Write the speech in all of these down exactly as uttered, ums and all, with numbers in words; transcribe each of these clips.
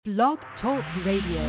Blog Talk Radio.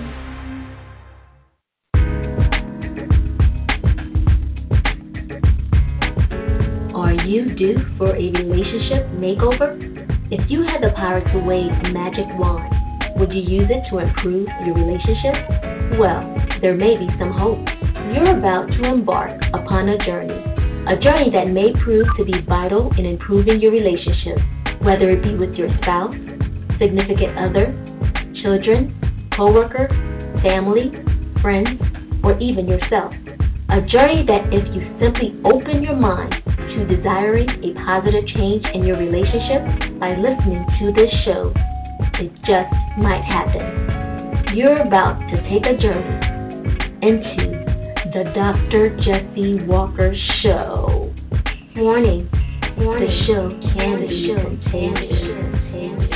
Are you due for a relationship makeover? If you had the power to wave a magic wand, would you use it to improve your relationship? Well, there may be some hope. You're about to embark upon a journey, a journey that may prove to be vital in improving your relationship, whether it be with your spouse, significant other, children, co-worker, family, friends, or even yourself. A journey that if you simply open your mind to desiring a positive change in your relationship by listening to this show, it just might happen. You're about to take a journey into the Doctor Jesse Walker Show. Warning, Warning. The show can be contagious.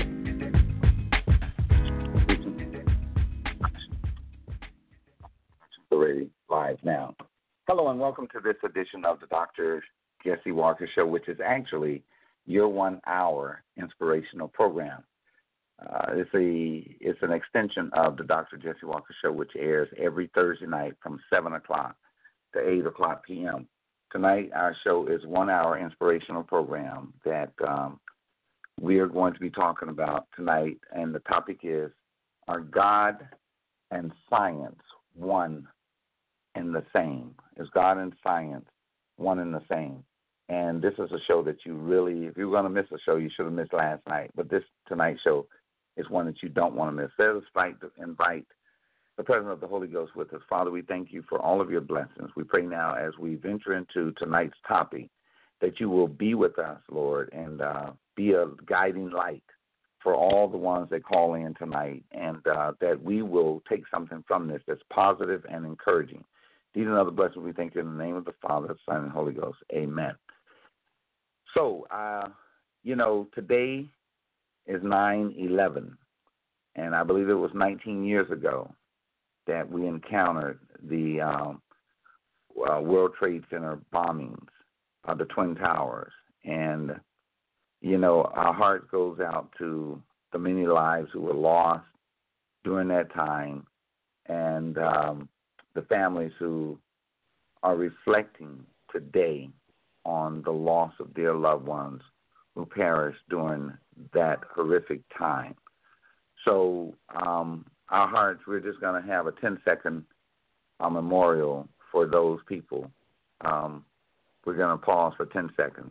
Already live now. Hello and welcome to this edition of the Doctor Jesse Walker Show, which is actually your one-hour inspirational program. Uh, it's a it's an extension of the Doctor Jesse Walker Show, which airs every Thursday night from seven o'clock to eight o'clock p.m. Tonight, our show is one-hour inspirational program that um, we are going to be talking about tonight, and the topic is, are God and science one and the same? Is God and science one and the same? And this is a show that you really, if you're going to miss a show, you should have missed last night. But this tonight's show is one that you don't want to miss. Let us fight to invite the presence of the Holy Ghost with us. Father, we thank you for all of your blessings. We pray now as we venture into tonight's topic that you will be with us, Lord, and uh, be a guiding light for all the ones that call in tonight, and uh, that we will take something from this that's positive and encouraging. These and other blessings we thank you in the name of the Father, the Son, and Holy Ghost. Amen. So, uh, you know, today is nine eleven, and I believe it was nineteen years ago that we encountered the um, uh, World Trade Center bombings of the Twin Towers. And, you know, our heart goes out to the many lives who were lost during that time, and um, the families who are reflecting today on the loss of their loved ones who perished during that horrific time. So um, our hearts, we're just going to have a ten-second uh, memorial for those people. Um, we're going to pause for ten seconds.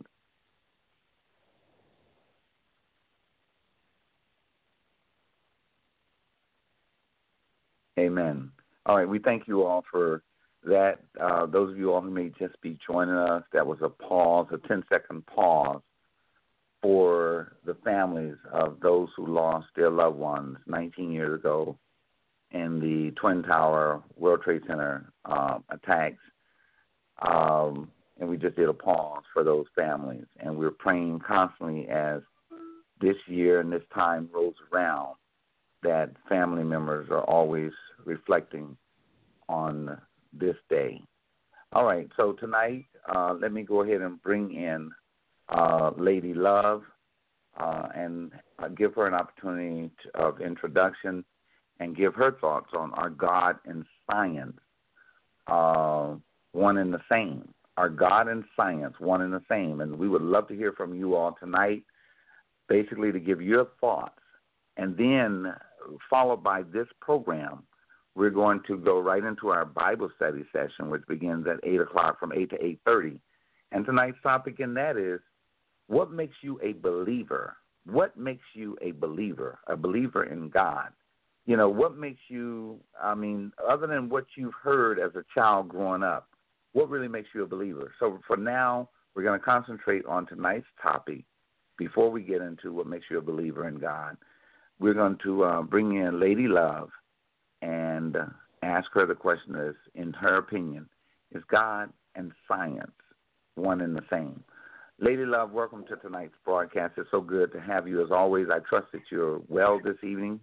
Amen. All right, we thank you all for that. Uh, those of you all who may just be joining us, that was a pause, a ten-second pause for the families of those who lost their loved ones nineteen years ago in the Twin Tower World Trade Center uh, attacks. Um, and we just did a pause for those families. And we're praying constantly as this year and this time rolls around that family members are always reflecting on this day. All right, so tonight, uh, let me go ahead and bring in uh, Lady Love uh, and uh, give her an opportunity to, of introduction and give her thoughts on our God and science, uh, one and the same. Our God and science, one and the same. And we would love to hear from you all tonight, basically to give your thoughts. And then, followed by this program, we're going to go right into our Bible study session, which begins at eight o'clock from eight to eight thirty. And tonight's topic in that is, what makes you a believer? What makes you a believer, a believer in God? You know, what makes you, I mean, other than what you've heard as a child growing up, what really makes you a believer? So for now, we're going to concentrate on tonight's topic before we get into what makes you a believer in God. We're going to uh, bring in Lady Love and uh, ask her the question is, in her opinion, is God and science one and the same? Lady Love, welcome to tonight's broadcast. It's so good to have you as always. I trust that you're well this evening.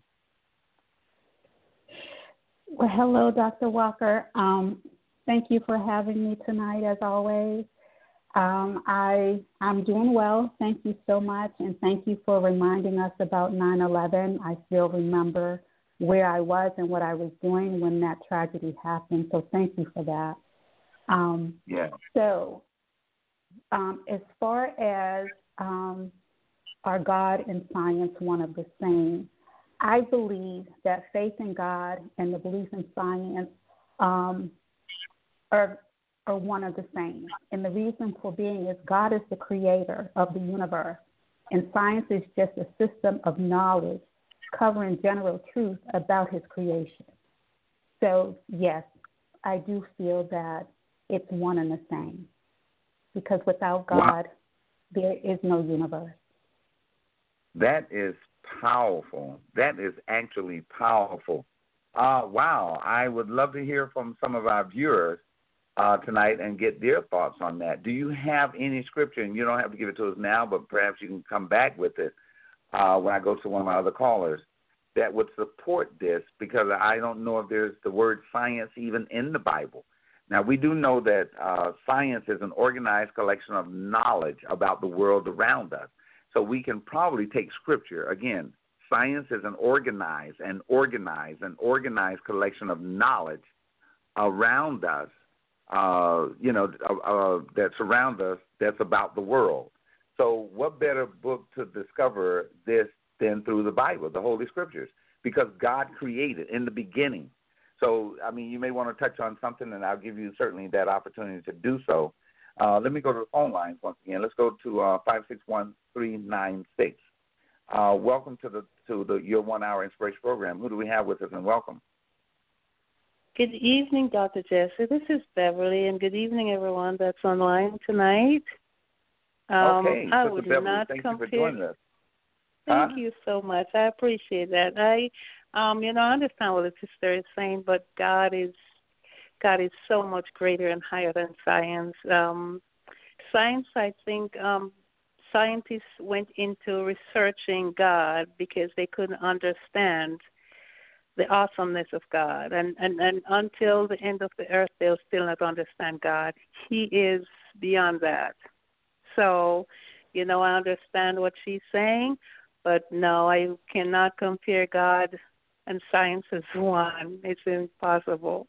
Well, hello, Doctor Walker. Um, thank you for having me tonight, as always. Um, I, I'm doing well. Thank you so much, and thank you for reminding us about nine eleven. I still remember where I was and what I was doing when that tragedy happened. So thank you for that. Um, yeah. So um, as far as um, are God and science one of the same, I believe that faith in God and the belief in science um, are are one of the same. And the reason for being is God is the creator of the universe, and science is just a system of knowledge covering general truth about his creation. So, yes, I do feel that it's one and the same, because without God, wow. there is no universe. That is powerful. That is actually powerful. Uh, wow. I would love to hear from some of our viewers uh, tonight and get their thoughts on that. Do you have any scripture, and you don't have to give it to us now, but perhaps you can come back with it uh, when I go to one of my other callers, that would support this, because I don't know if there's the word science even in the Bible. Now, we do know that uh, science is an organized collection of knowledge about the world around us. So we can probably take scripture. Again, science is an organized and organized and organized collection of knowledge around us, uh, you know, uh, uh, that surround us, that's about the world. So what better book to discover this than through the Bible, the Holy Scriptures, because God created in the beginning. So, I mean, you may want to touch on something, and I'll give you certainly that opportunity to do so. Uh, let me go to the phone lines once again. Let's go to uh, five six one, three nine six. Uh, welcome to the to the Your One Hour Inspiration Program. Who do we have with us, and welcome? Good evening, Doctor Jesse. This is Beverly, and good evening, everyone that's online tonight. Um, okay, I Sister would Beverly, not thank compare. you for joining us. Thank huh? you so much. I appreciate that. I, um, you know, I understand what the sister is saying, but God is, God is so much greater and higher than science. Um, science, I think, um, scientists went into researching God because they couldn't understand the awesomeness of God. And, and, and until the end of the earth, they'll still not understand God. He is beyond that. So, you know, I understand what she's saying, but no, I cannot compare God and science as one. It's impossible.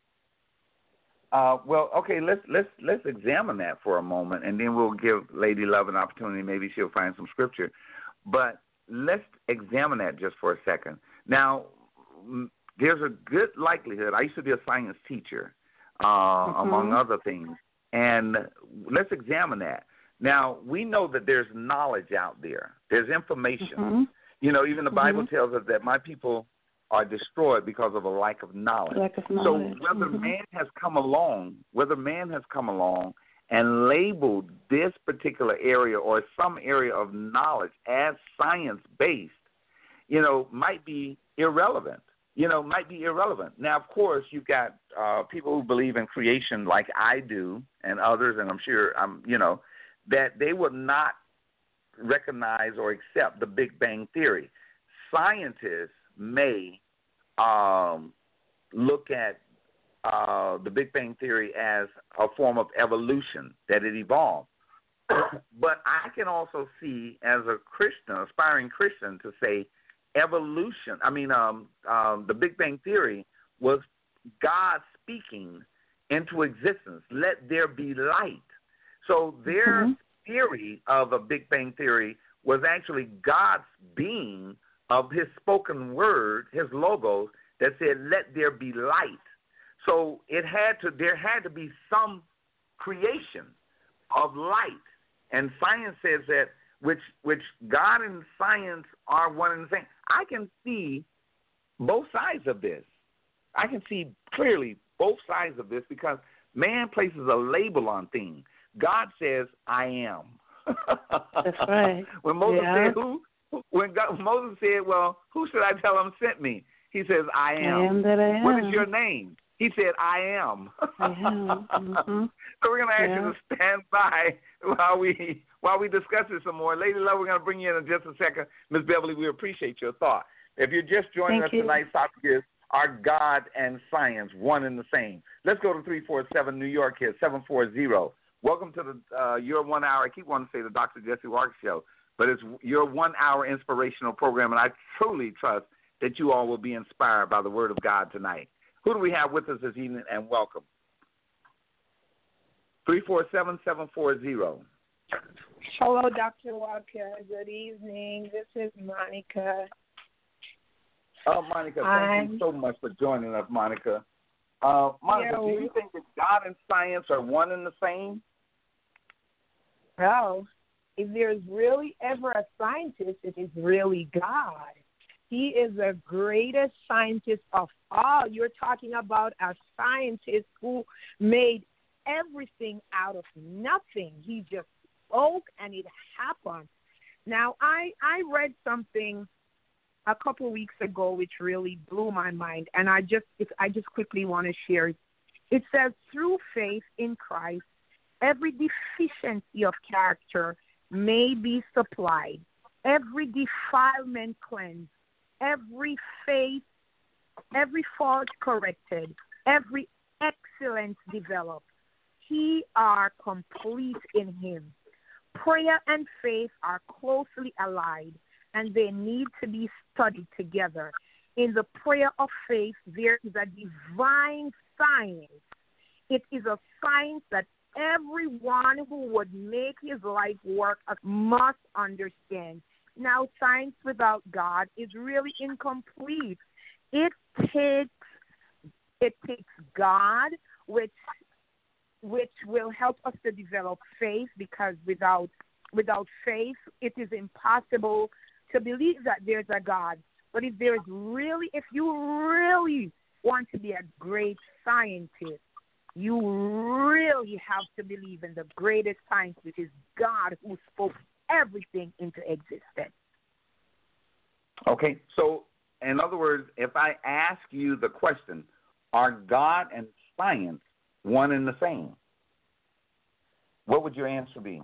Uh, well, okay, let's let's let's examine that for a moment, and then we'll give Lady Love an opportunity. Maybe she'll find some scripture. But let's examine that just for a second. Now, there's a good likelihood. I used to be a science teacher, uh, mm-hmm. among other things, and let's examine that. Now, we know that there's knowledge out there. There's information. Mm-hmm. You know, even the Bible mm-hmm. tells us that my people are destroyed because of a lack of knowledge. Lack of knowledge. So whether mm-hmm. man has come along, whether man has come along and labeled this particular area or some area of knowledge as science-based, you know, might be irrelevant. You know, might be irrelevant. Now, of course, you've got uh, people who believe in creation like I do and others, and I'm sure, I'm, you know, that they would not recognize or accept the Big Bang Theory. Scientists may um, look at uh, the Big Bang Theory as a form of evolution, that it evolved. But I can also see, as a Christian, aspiring Christian, to say evolution, I mean, um, um, the Big Bang Theory was God speaking into existence. Let there be light. So their mm-hmm. theory of a Big Bang Theory was actually God's being of his spoken word, his logos, that said, let there be light. So it had to, there had to be some creation of light. And science says that, which which God and science are one and the same. I can see both sides of this. I can see clearly both sides of this, because man places a label on things. God says, I am. That's right. When Moses yeah. said, who? When God, Moses said, well, who should I tell him sent me? He says, I am. I am that I am. What is your name? He said, I am. I am. Mm-hmm. So we're going to ask yeah. you to stand by while we while we discuss this some more. Lady Love, we're going to bring you in in just a second. Miz Beverly, we appreciate your thought. If you're just joining Thank us you. tonight, topic is, are God and science one and the same? Let's go to three four seven New York here, seven four zero. Welcome to the uh, Your One Hour. I keep wanting to say the Doctor Jesse Walker Show, but it's Your One Hour Inspirational Program, and I truly trust that you all will be inspired by the Word of God tonight. Who do we have with us this evening, and welcome? three four seven, seven four zero. Hello, Doctor Walker. Good evening. This is Monica. Oh, Monica, thank I'm, you so much for joining us, Monica. Uh, Monica, yeah, do you think that God and science are one and the same? Well, if there's really ever a scientist, it is really God. He is the greatest scientist of all. You're talking about a scientist who made everything out of nothing. He just spoke and it happened. Now, I, I read something a couple of weeks ago which really blew my mind, and I just I just quickly want to share it. It says, through faith in Christ, every deficiency of character may be supplied, every defilement cleansed, every faith, every fault corrected, every excellence developed. He are complete in him. Prayer and faith are closely allied, and they need to be studied together. In the prayer of faith, there is a divine science. It is a science that everyone who would make his life work must understand. Now, science without God is really incomplete. It takes it takes God, which which will help us to develop faith, because without without faith, it is impossible to believe that there's a God. But if there is really, if you really want to be a great scientist, you really have to believe in the greatest science, which is God, who spoke everything into existence. Okay, so in other words, if I ask you the question, are God and science one and the same, what would your answer be?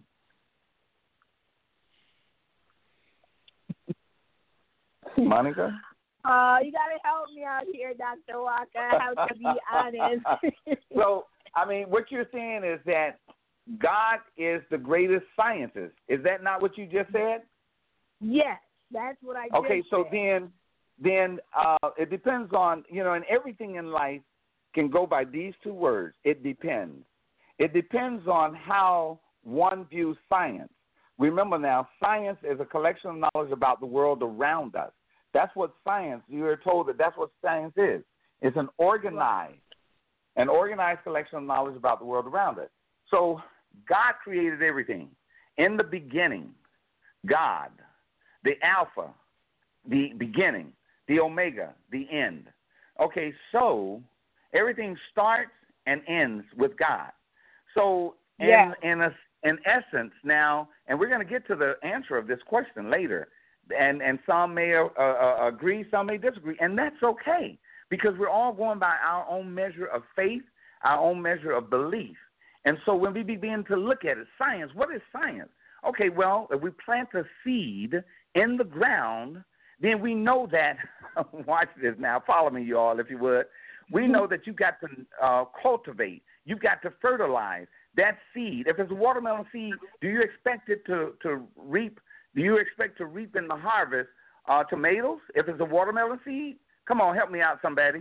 Monica? Uh, you got to help me out here, Doctor Walker. I have to be honest. So, I mean, what you're saying is that God is the greatest scientist. Is that not what you just said? Yes, that's what I Okay, just so said. then, then uh, it depends on, you know, and everything in life can go by these two words. It depends. It depends on how one views science. Remember now, science is a collection of knowledge about the world around us. That's what science, you are told that that's what science is. It's an organized, an organized collection of knowledge about the world around us. So God created everything. In the beginning, God, the Alpha, the beginning, the Omega, the end. Okay, so everything starts and ends with God. So in, yeah. in, a, in essence now, and we're going to get to the answer of this question later, and, and some may uh, uh, agree, some may disagree, and that's okay, because we're all going by our own measure of faith, our own measure of belief. And so when we begin to look at it, science, what is science? Okay, well, if we plant a seed in the ground, then we know that, watch this now, follow me, you all, if you would. We know that you've got to uh, cultivate, you've got to fertilize that seed. If it's a watermelon seed, do you expect it to, to reap? Do you expect to reap in the harvest uh, tomatoes if it's a watermelon seed? Come on, help me out, somebody.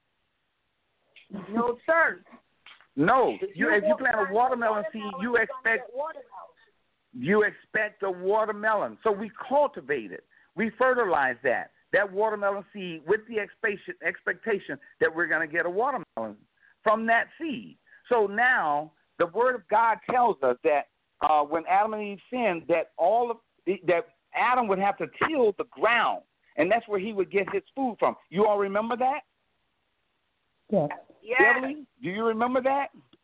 No, sir. No, you, if you plant a watermelon seed, you expect you expect a watermelon. So we cultivate it. We fertilize that, that watermelon seed with the expectation, expectation that we're going to get a watermelon from that seed. So now the Word of God tells us that uh, when Adam and Eve sinned, that all of the, that Adam would have to till the ground, and that's where he would get his food from. You all remember that? Yes. Yeah. Beverly, do you remember that?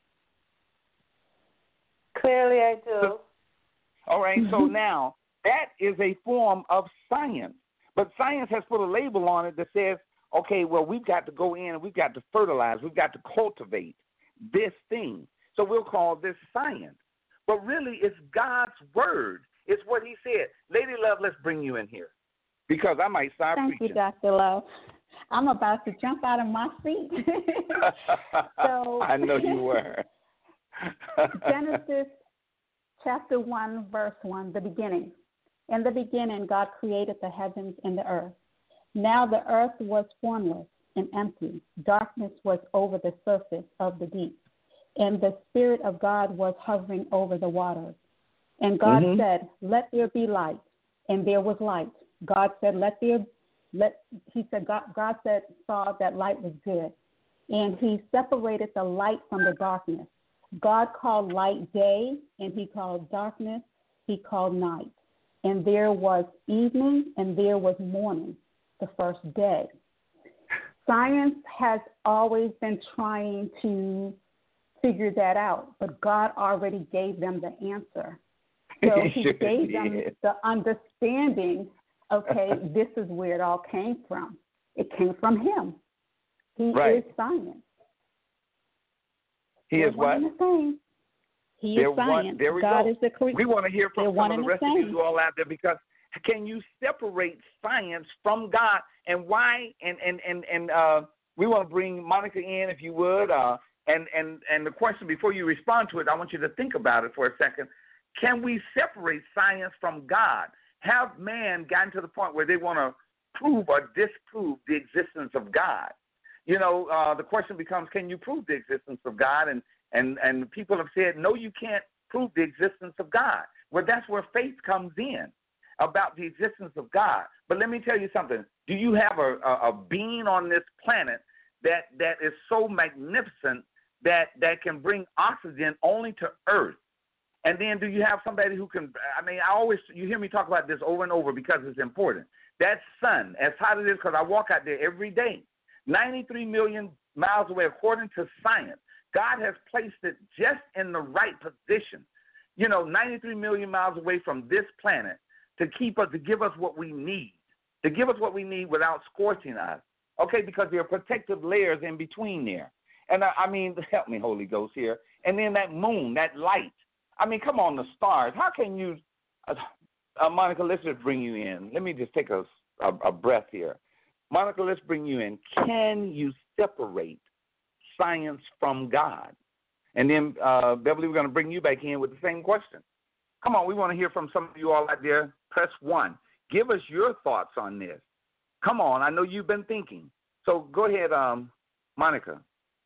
Clearly I do. So, all right, so now that is a form of science. But science has put a label on it that says, okay, well, we've got to go in and we've got to fertilize, we've got to cultivate this thing. So we'll call this science. But really, it's God's word. It's what he said. Lady Love, let's bring you in here, because I might start Thank preaching. you, Doctor Love. I'm about to jump out of my seat. so I know you were. Genesis chapter one, verse one, the beginning. In the beginning, God created the heavens and the earth. Now the earth was formless and empty. Darkness was over the surface of the deep, and the Spirit of God was hovering over the waters. And God mm-hmm. said, "Let there be light," and there was light. God said, "Let there." Let he said. God, God said, saw that light was good, and He separated the light from the darkness. God called light day, and He called darkness. He called night. And there was evening, and there was morning, the first day. Science has always been trying to figure that out, but God already gave them the answer. So He sure gave them did. the understanding, okay, this is where it all came from. It came from Him. He right. is science. He They're is what? The same. He They're is science. One, there we God go. is the creator. We want to hear from They're some of the rest of you all out there, because can you separate science from God, and why? And and and and uh, we want to bring Monica in, if you would. Uh, and and and the question, before you respond to it, I want you to think about it for a second. Can we separate science from God? Have man gotten to the point where they want to prove or disprove the existence of God? You know, uh, the question becomes, can you prove the existence of God? And and and people have said, no, you can't prove the existence of God. Well, that's where faith comes in, about the existence of God. But let me tell you something. Do you have a, a, a being on this planet that, that is so magnificent that, that can bring oxygen only to Earth? And then do you have somebody who can, I mean, I always, you hear me talk about this over and over because it's important. That sun, as hot as it is, because I walk out there every day, ninety-three million miles away, according to science. God has placed it just in the right position, you know, ninety-three million miles away from this planet, to keep us, to give us what we need, to give us what we need without scorching us, okay, because there are protective layers in between there. And I, I mean, help me, Holy Ghost, here. And then that moon, that light. I mean, come on, the stars. How can you, uh, uh, Monica, let's just bring you in. Let me just take a, a, a breath here. Monica, let's bring you in. Can you separate science from God? And then, uh, Beverly, we're going to bring you back in with the same question. Come on, we want to hear from some of you all out there. Press one. Give us your thoughts on this. Come on, I know you've been thinking. So go ahead, um, Monica.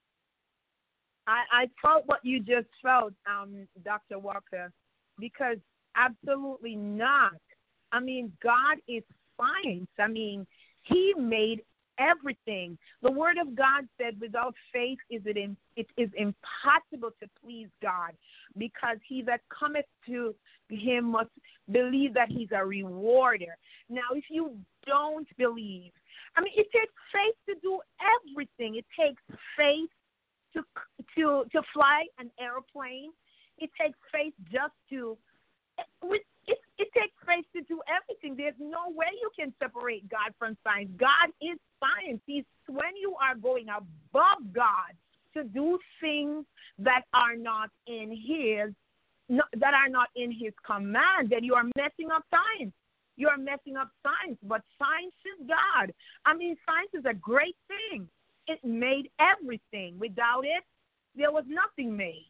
I, I felt what you just felt, um, Doctor Walker, because absolutely not. I mean, God is science. I mean, He made everything. The Word of God said, without faith is it, in, it is impossible to please God, because he that cometh to Him must believe that He's a rewarder. Now, if you don't believe, I mean, it takes faith to do everything. It takes faith to to to fly an airplane. It takes faith just to it, it, it takes faith to do everything. There's no way you can separate God from science. God is science. He's, when you are going above God to do things that are not in His no, that are not in His command, then you are messing up science. You are messing up science. But science is God. I mean, science is a great thing. It made everything. Without it, there was nothing made.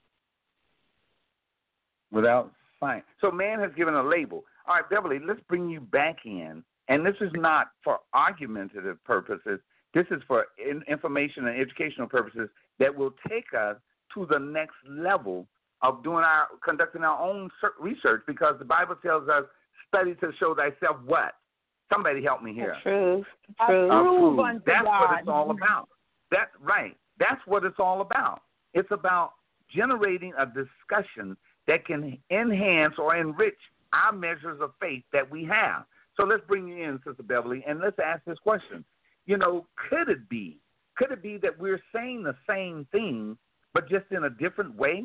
Without science. So man has given a label. All right, Beverly, let's bring you back in. And this is not for argumentative purposes. This is for in- information and educational purposes that will take us to the next level of doing our conducting our own research, because the Bible tells us, study to show thyself what? Somebody help me here. Truth. Truth. Approved. That's what it's all about. That's right. That's what it's all about. It's about generating a discussion that can enhance or enrich our measures of faith that we have. So let's bring you in, Sister Beverly, and let's ask this question. You know, could it be, could it be that we're saying the same thing, but just in a different way?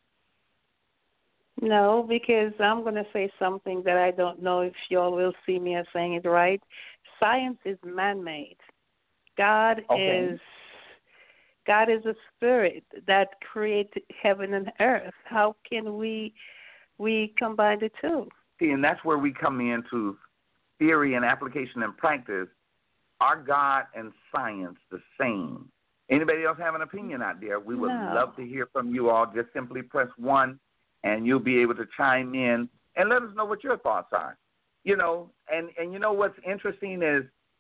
No, because I'm going to say something that I don't know if y'all will see me as saying it right. Science is man-made. God okay. is God is a spirit that created heaven and earth. How can we we combine the two? See, and that's where we come into theory and application and practice. Are God and science the same? Anybody else have an opinion out there? We would no. love to hear from you all. Just simply press one, and you'll be able to chime in and let us know what your thoughts are. You know, and, and you know what's interesting is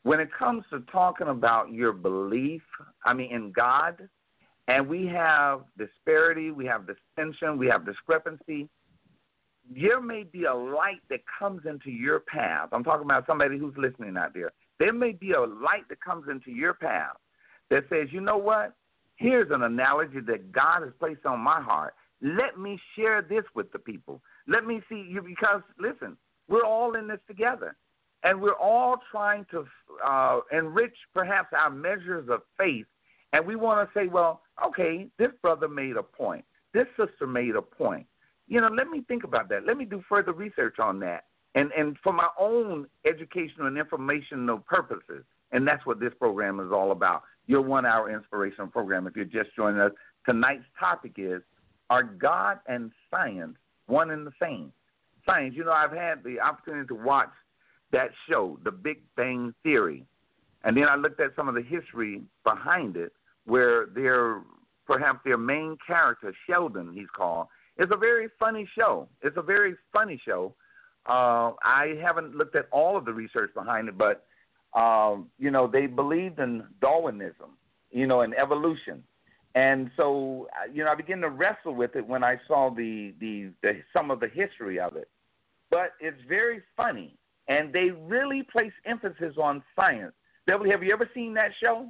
when it comes to talking about your belief, I mean, in God, and we have disparity, we have dissension, we have discrepancy, there may be a light that comes into your path. I'm talking about somebody who's listening out there. There may be a light that comes into your path that says, you know what? Here's an analogy that God has placed on my heart. Let me share this with the people. Let me see you, because, listen, we're all in this together. And we're all trying to uh, enrich perhaps our measures of faith. And we want to say, well, okay, this brother made a point. This sister made a point. You know, let me think about that. Let me do further research on that. And, and for my own educational and informational purposes. And that's what this program is all about, your one-hour inspirational program. If you're just joining us, tonight's topic is, are God and science one and the same? Science, you know, I've had the opportunity to watch that show, The Big Bang Theory. And then I looked at some of the history behind it, where their, perhaps their main character, Sheldon, he's called, is a very funny show. It's a very funny show. Uh, I haven't looked at all of the research behind it, but, um, you know, they believed in Darwinism, you know, and evolution. And so, you know, I began to wrestle with it when I saw the, the, the some of the history of it. But it's very funny. And they really place emphasis on science. Beverly, have you ever seen that show?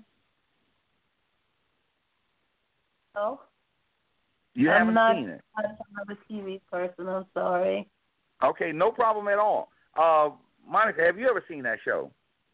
No. You I'm haven't not, seen it? I'm not a T V person. I'm sorry. Okay, no problem at all. Uh, Monica, have you ever seen that show?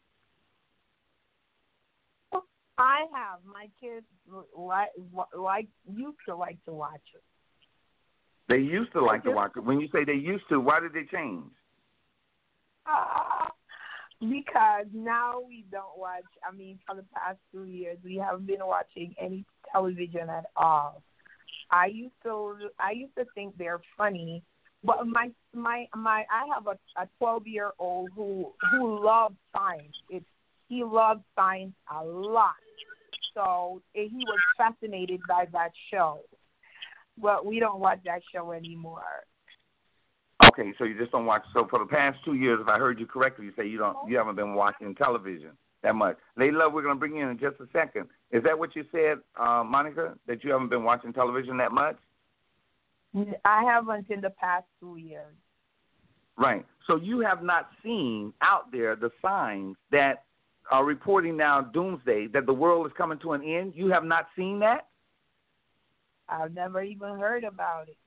I have. My kids like, like used to like to watch it. They used to like to watch it. When you say they used to, why did they change? Uh, because now we don't watch, I mean, for the past two years, we haven't been watching any television at all. I used to, I used to think they're funny, but my, my, my, I have a, a twelve-year-old who, who loves science. It's, he loves science a lot. So he was fascinated by that show. But we don't watch that show anymore. Okay, so you just don't watch. So for the past two years, if I heard you correctly, you say you don't, you haven't been watching television that much. Lady Love, we're going to bring you in in just a second. Is that what you said, uh, Monica, that you haven't been watching television that much? I haven't in the past two years. Right. So you have not seen out there the signs that are reporting now doomsday, that the world is coming to an end. You have not seen that? I've never even heard about it.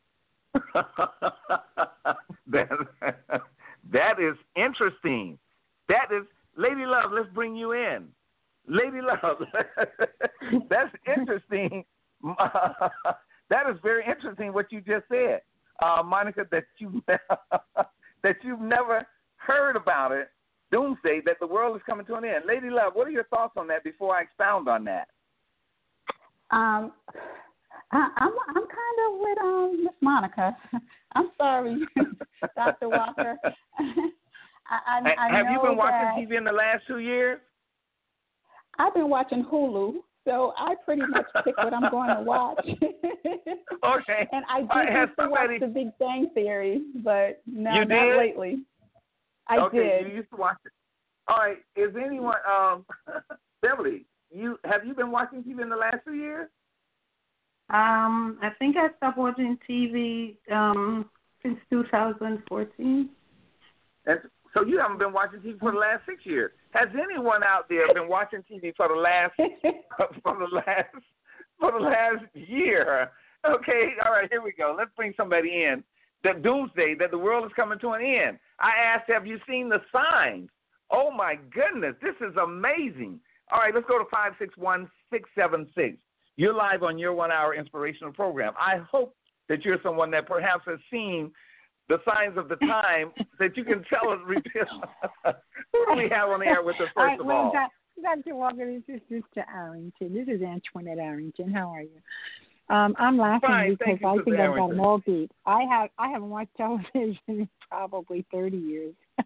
that, that is interesting. That is, Lady Love, let's bring you in. Lady Love, that's interesting. That is very interesting what you just said, uh, Monica, that, you, that you've never heard about it, doomsday, that the world is coming to an end. Lady Love, what are your thoughts on that before I expound on that? Um. I, I'm I'm kind of with um Miss Monica. I'm sorry, Doctor Walker. I, I, I Have know you been watching that T V in the last two years? I've been watching Hulu, so I pretty much pick what I'm going to watch. Okay. And I did right, used to somebody... watch The Big Bang Theory, but no, you not did? lately. I okay, did. You used to watch it. All right. Is anyone, um, Beverly? You have you been watching T V in the last two years? Um, I think I stopped watching T V um, since two thousand fourteen. And so you haven't been watching T V for the last six years. Has anyone out there been watching T V for the last for the last for the last year? Okay, all right, here we go. Let's bring somebody in. The doomsday, that the world is coming to an end. I asked, have you seen the signs? Oh my goodness, this is amazing. All right, let's go to five six one, six seven six. You're live on your one-hour inspirational program. I hope that you're someone that perhaps has seen the signs of the time that you can tell us. Who do we have on the air with us, first right, of well, all? Doctor Walker, this is Sister Arrington. This is Antoinette Arrington. How are you? Um, I'm laughing Fine, because you, I Sister think I've got Arrington. them all beat. I have I haven't watched television in probably thirty years. but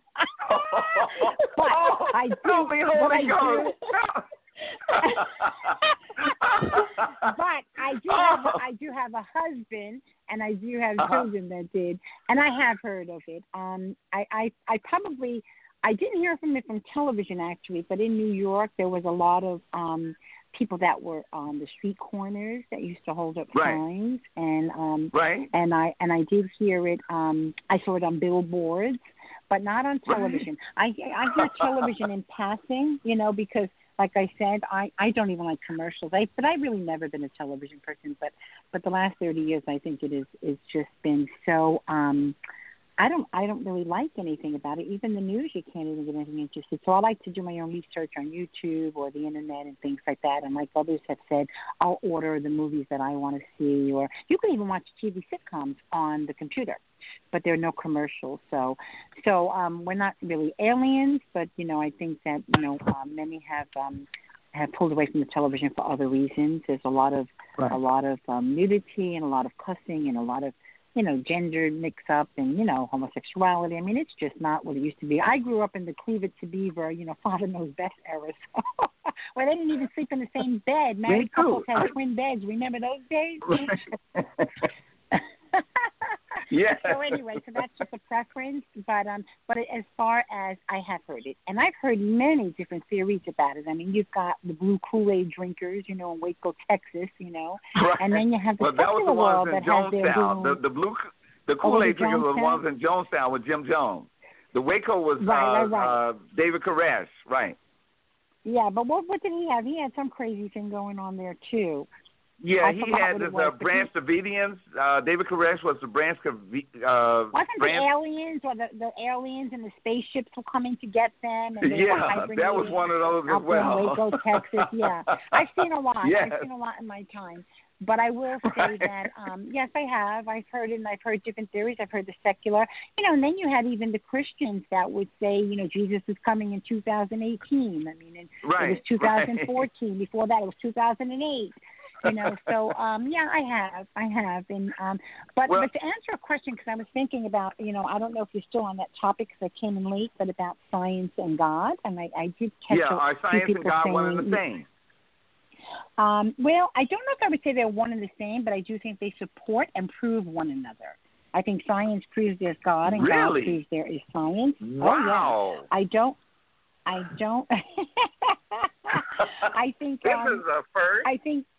oh, I do. Help me, but Holy I do. Ghost. but I do have a, I do have a husband and I do have Uh-huh. children that did, and I have heard of it. Um, I, I I probably I didn't hear from it from television actually, but in New York there was a lot of um, people that were on the street corners that used to hold up right. signs, and um, right. and I and I did hear it. Um, I saw it on billboards, but not on television. Right. I I hear television in passing, you know, because like I said, I, I don't even like commercials. I but I've really never been a television person. But but the last thirty years, I think it is it's just been so. Um, I don't I don't really like anything about it. Even the news, you can't even get anything interested. So I like to do my own research on YouTube or the internet and things like that. And like others have said, I'll order the movies that I want to see. Or you can even watch T V sitcoms on the computer, but there are no commercials. So so um, we're not really aliens, but you know I think that you know uh, many have um, have pulled away from the television for other reasons. There's a lot of right. a lot of um, nudity and a lot of cussing and a lot of you know, gender mix-up and, you know, homosexuality. I mean, it's just not what it used to be. I grew up in the Cleave It to Beaver, you know, Father Knows Best era, so, where they didn't even sleep in the same bed. Married couples had twin beds. Remember those days? Yeah. So anyway, so that's just a preference. But um, but as far as I have heard it, and I've heard many different theories about it. I mean, you've got the blue Kool-Aid drinkers, you know, in Waco, Texas, you know, right. and then you have the well, that was the world ones in that has their Jonestown. The, the blue, the Kool-Aid oh, drinkers were the ones in Jonestown with Jim Jones. The Waco was right, uh, right, right. Uh, David Koresh, right? Yeah, but what what did he have? He had some crazy thing going on there too. Yeah, I he had this was, uh, Branch he, Davidians. Uh, David Koresh was the Branch uh, Wasn't branch... the aliens or the, the aliens and the spaceships were coming to get them? And they yeah, were that was one of those as well. In Waco, Texas. Yeah, I've seen a lot. Yes. I've seen a lot in my time. But I will say right. that, um, yes, I have. I've heard it, and I've heard different theories. I've heard the secular, you know, and then you had even the Christians that would say, you know, Jesus is coming in two thousand eighteen. I mean, and right. it was two thousand fourteen. Right. Before that, it was two thousand eight. You know, so um, yeah, I have, I have, and um, but well, but to answer a question, because I was thinking about, you know, I don't know if you're still on that topic because I came in late, but about science and God, and I, I did catch yeah, a are science few and people God saying, one and the same? Um, well, I don't know if I would say they're one and the same, but I do think they support and prove one another. I think science proves there's God, and really? God proves there is science. Wow! Oh, yeah. I don't. I don't. I think this um, is a first. I think.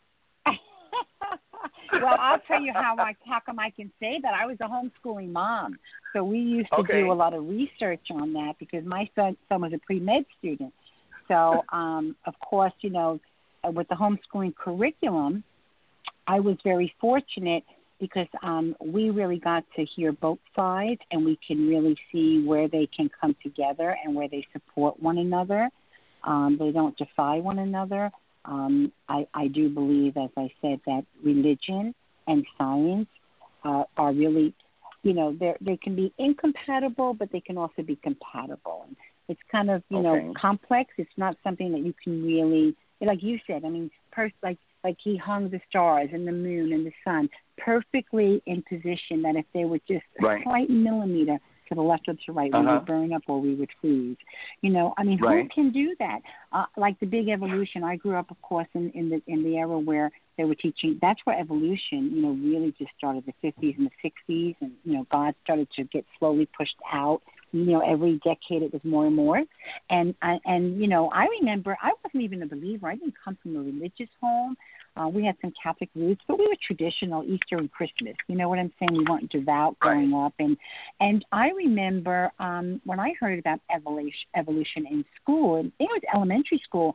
Well, I'll tell you how I how come I can say that. I was a homeschooling mom, so we used to okay. do a lot of research on that because my son, son was a pre-med student. So, um, of course, you know, with the homeschooling curriculum, I was very fortunate because um, we really got to hear both sides, and we can really see where they can come together and where they support one another. Um, they don't defy one another. Um, I, I do believe, as I said, that religion and science uh, are really, you know, they they can be incompatible, but they can also be compatible. And it's kind of, you okay. know, complex. It's not something that you can really, like you said, I mean, pers- like like he hung the stars and the moon and the sun perfectly in position that if they were just right. a slight millimeter to the left or to the right, uh-huh. we would burn up or we would freeze. You know, I mean, right. who can do that? Uh, like the big evolution. I grew up, of course, in, in the in the era where they were teaching. That's where evolution, you know, really just started the fifties and the sixties, and you know, God started to get slowly pushed out. You know, every decade it was more and more. And I, and you know, I remember I wasn't even a believer. I didn't come from a religious home. Uh, we had some Catholic roots, but we were traditional Easter and Christmas. You know what I'm saying? We weren't devout growing right. up. And and I remember um, when I heard about evolution, evolution in school, it was elementary school,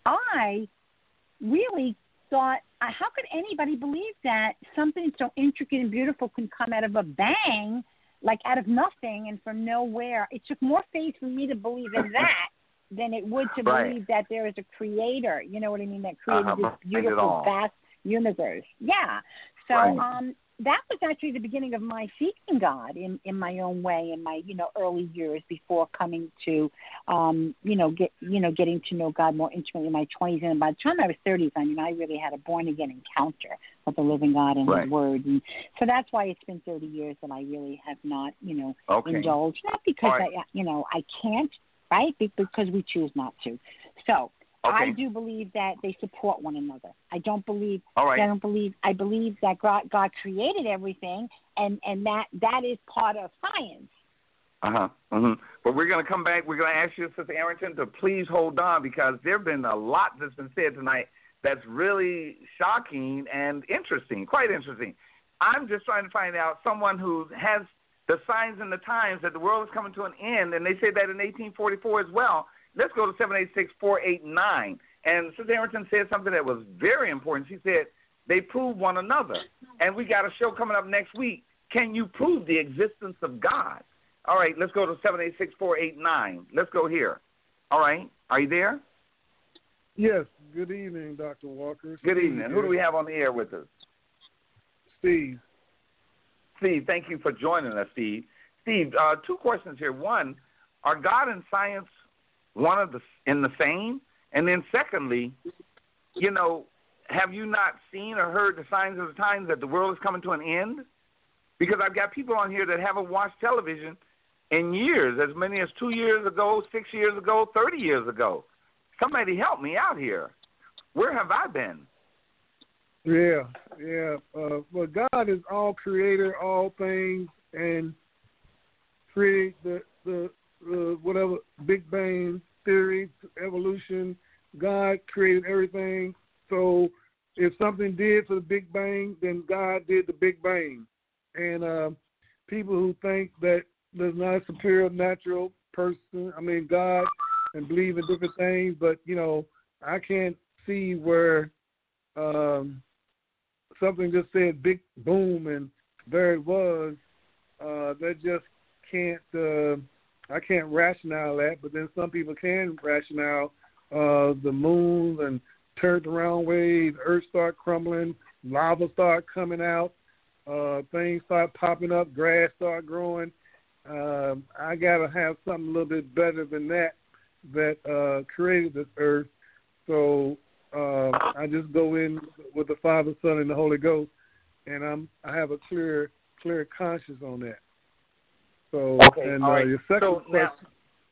I really thought, how could anybody believe that something so intricate and beautiful can come out of a bang, like out of nothing and from nowhere? It took more faith for me to believe in that than it would to right. believe that there is a creator, you know what I mean, that created uh-huh. this beautiful, vast universe. Yeah. So right. um, that was actually the beginning of my seeking God in, in my own way in my, you know, early years before coming to, um, you know, get, you know, getting to know God more intimately in my twenties. And by the time I was thirties, I mean, I really had a born-again encounter with the living God and right. His Word. And so that's why it's been thirty years that I really have not, you know, okay. indulged. Not because right. I, you know, I can't, right? Because we choose not to. So okay. I do believe that they support one another. I don't believe. All right. I don't believe. I believe that God, God created everything, and, and that that is part of science. Uh-huh. Mm-hmm. But we're going to come back. We're going to ask you, Sister Arrington, to please hold on because there have been a lot that's been said tonight that's really shocking and interesting, quite interesting. I'm just trying to find out someone who has the signs and the times that the world is coming to an end, and they said that in eighteen forty-four as well. Let's go to seven eight six, four eight nine. And Sister Arrington said something that was very important. She said they prove one another. And we got a show coming up next week. Can you prove the existence of God? All right, let's go to seven eight six, four eight nine. Let's go here. All right, are you there? Yes. Good evening, Doctor Walker. Good evening. Who do we have on the air with us? Steve. Steve, thank you for joining us, Steve. Steve, uh, two questions here. One, are God and science one of the in the same? And then secondly, you know, have you not seen or heard the signs of the times that the world is coming to an end? Because I've got people on here that haven't watched television in years, as many as two years ago, six years ago, thirty years ago. Somebody help me out here. Where have I been? Yeah, yeah. Uh, well, God is all creator, all things, and create the, the the whatever Big Bang theory, evolution. God created everything. So if something did for the Big Bang, then God did the Big Bang. And uh, people who think that there's not a superior natural person, I mean, God, and believe in different things, but, you know, I can't see where um, something just said big boom and there it was. Uh, that just can't, uh, I can't rationale that, but then some people can rationale uh, the moon and turned the wrong way, the earth start crumbling, lava start coming out, uh, things start popping up, grass start growing. Uh, I got to have something a little bit better than that that uh, created this earth. So uh, I just go in with the Father, Son, and the Holy Ghost, and I'm I have a clear clear conscience on that. So okay, and all uh, right. your second so question. Now,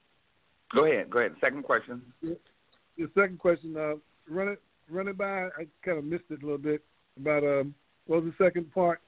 go ahead. Go ahead. Second question. Your second question. Uh, run it run it by. I kind of missed it a little bit. About um, what was the second part?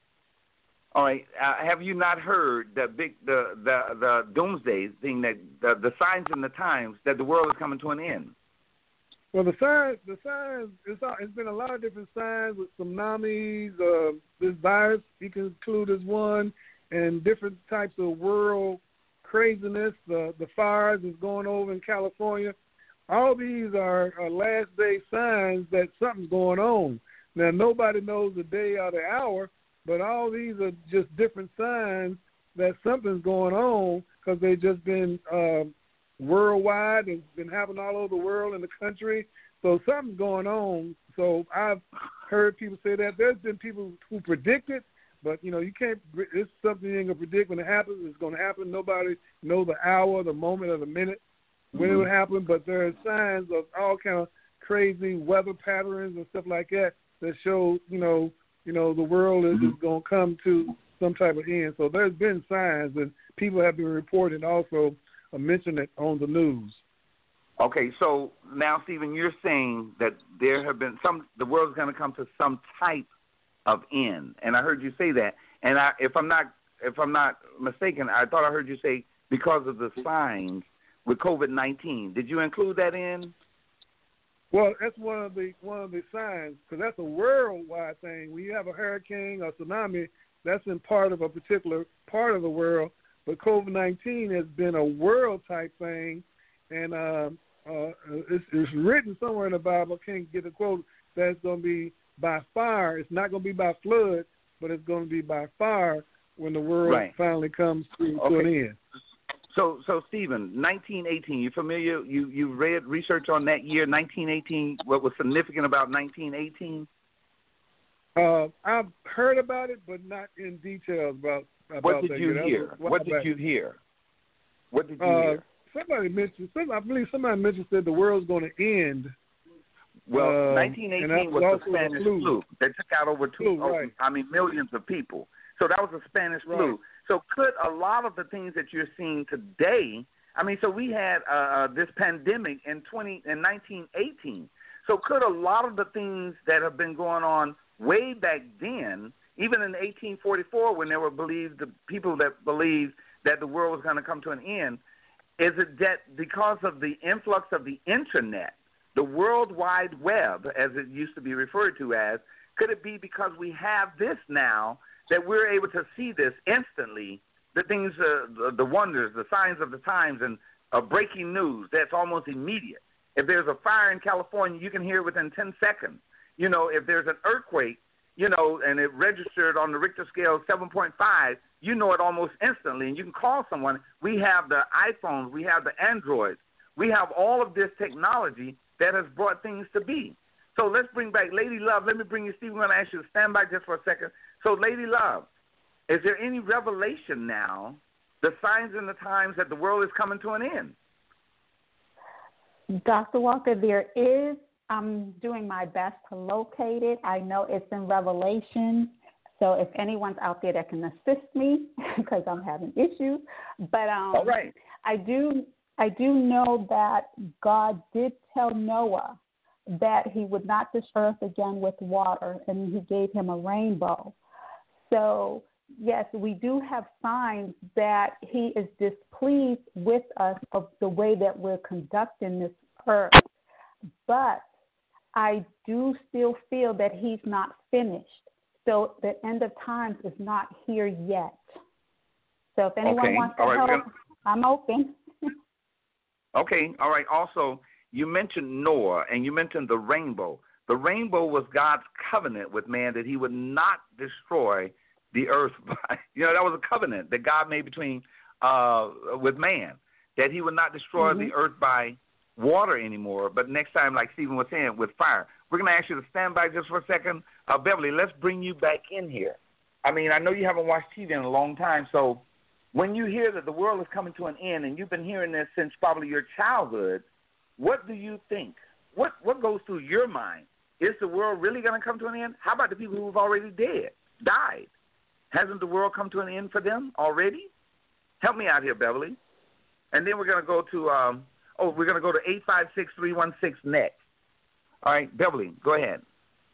All right. Uh, have you not heard the big the the the doomsday thing that the, the signs and the times that the world is coming to an end? Well, the signs, the signs, it's, it's been a lot of different signs with tsunamis. Uh, this virus you can include as one, and different types of world craziness. The the fires is going over in California. All these are, are last day signs that something's going on. Now nobody knows the day or the hour, but all these are just different signs that something's going on because they've just been uh, worldwide and been happening all over the world in the country. So something's going on. So I've heard people say that. There's been people who predict it, but, you know, you can't – it's something you ain't going to predict when it happens. It's going to happen. Nobody knows the hour, the moment, or the minute when mm-hmm. it will happen, but there are signs of all kind of crazy weather patterns and stuff like that that show, you know, you know, the world is, is going to come to some type of end. So there's been signs, and people have been reporting also uh, mentioning it on the news. Okay, so now, Stephen, you're saying that there have been some, the world's going to come to some type of end, and I heard you say that. And I, if I'm not, if I'm not mistaken, I thought I heard you say because of the signs with COVID nineteen. Did you include that in? Well, that's one of the one of the signs, because that's a worldwide thing. When you have a hurricane or tsunami, that's in part of a particular part of the world. But COVID nineteen has been a world type thing, and uh, uh, it's, it's written somewhere in the Bible. I can't get a quote. That's going to be by fire. It's not going to be by flood, but it's going to be by fire when the world right. finally comes to, okay. to an end. So, so Stephen, nineteen eighteen. You familiar? You you read research on that year, nineteen eighteen. What was significant about nineteen eighteen? Uh, I've heard about it, but not in detail about about what did that you year. hear? What, what did you hear? What did you uh, hear? Somebody mentioned. Some, I believe somebody mentioned that the world's going to end. Well, uh, nineteen eighteen was the Spanish the flu. flu that took out over two, flu, over, right. I mean, millions of people. So that was the Spanish right. flu. So could a lot of the things that you're seeing today, I mean, so we had uh, this pandemic in twenty in nineteen eighteen. So could a lot of the things that have been going on way back then, even in eighteen forty-four, when there were believed the people that believed that the world was going to come to an end. Is it that because of the influx of the internet, the World Wide Web, as it used to be referred to as, could it be because we have this now that we're able to see this instantly, the things, uh, the, the wonders, the signs of the times, and uh, breaking news that's almost immediate. If there's a fire in California, you can hear it within ten seconds. You know, if there's an earthquake, you know, and it registered on the Richter scale seven point five, you know it almost instantly, and you can call someone. We have the iPhones, we have the Androids, we have all of this technology that has brought things to be. So let's bring back Lady Love. Let me bring you, Steve. We're going to ask you to stand by just for a second. So, Lady Love, is there any revelation now, the signs and the times that the world is coming to an end? Doctor Walker, there is. I'm doing my best to locate it. I know it's in Revelation. So if anyone's out there that can assist me, because I'm having issues. But um, all right. I do I do know that God did tell Noah that he would not destroy earth again with water, and he gave him a rainbow. So, yes, we do have signs that he is displeased with us of the way that we're conducting this earth. But I do still feel that he's not finished. So the end of times is not here yet. So if anyone okay. wants to right, help, gonna... I'm open. Okay, all right. Also, you mentioned Noah, and you mentioned the rainbow. The rainbow was God's covenant with man that he would not destroy the earth by, you know, that was a covenant that God made between, uh, with man, that he would not destroy mm-hmm. the earth by water anymore, but next time, like Stephen was saying, with fire. We're going to ask you to stand by just for a second. Uh, Beverly, let's bring you back in here. I mean, I know you haven't watched T V in a long time, so when you hear that the world is coming to an end, and you've been hearing this since probably your childhood, what do you think? What what goes through your mind? Is the world really going to come to an end? How about the people who have already dead, died? Hasn't the world come to an end for them already? Help me out here, Beverly. And then we're going to go to, um, oh, we're going to go to eight five six, three one six next. All right, Beverly, go ahead.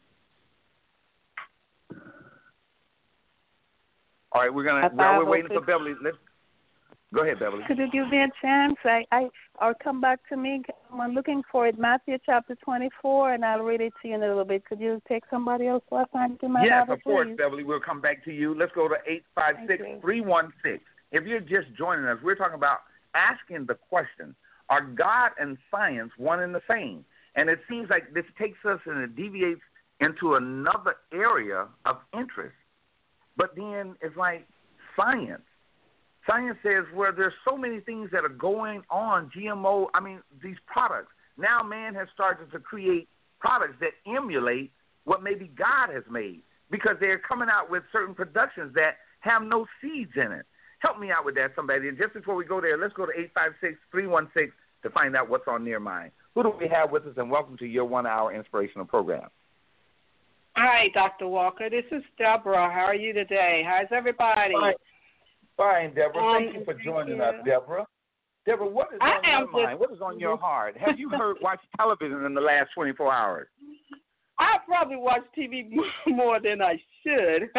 All right, we're going to, while we're waiting for Beverly, let's, go ahead, Beverly. Could you give me a chance? I, I, or come back to me. I'm looking for it. Matthew chapter twenty-four, and I'll read it to you in a little bit. Could you take somebody else while I find it in my Yes, Bible, of course, please? Beverly. We'll come back to you. Let's go to eight five six, three one six. If you're just joining us, we're talking about asking the question, are God and science one and the same? And it seems like this takes us and it deviates into another area of interest. But then it's like science. Science says where there's so many things that are going on, G M O, I mean, these products. Now man has started to create products that emulate what maybe God has made because they're coming out with certain productions that have no seeds in it. Help me out with that, somebody. And just before we go there, let's go to eight five six, three one six to find out what's on their mind. Who do we have with us, and welcome to your one-hour inspirational program. Hi, Doctor Walker. This is Deborah. How are you today? How's everybody? Fine, Fine Deborah. Um, thank you for joining you. us, Deborah. Deborah, what is I on your just, mind? What is on your heart? Have you heard watched television in the last twenty-four hours? I probably watch T V more than I should,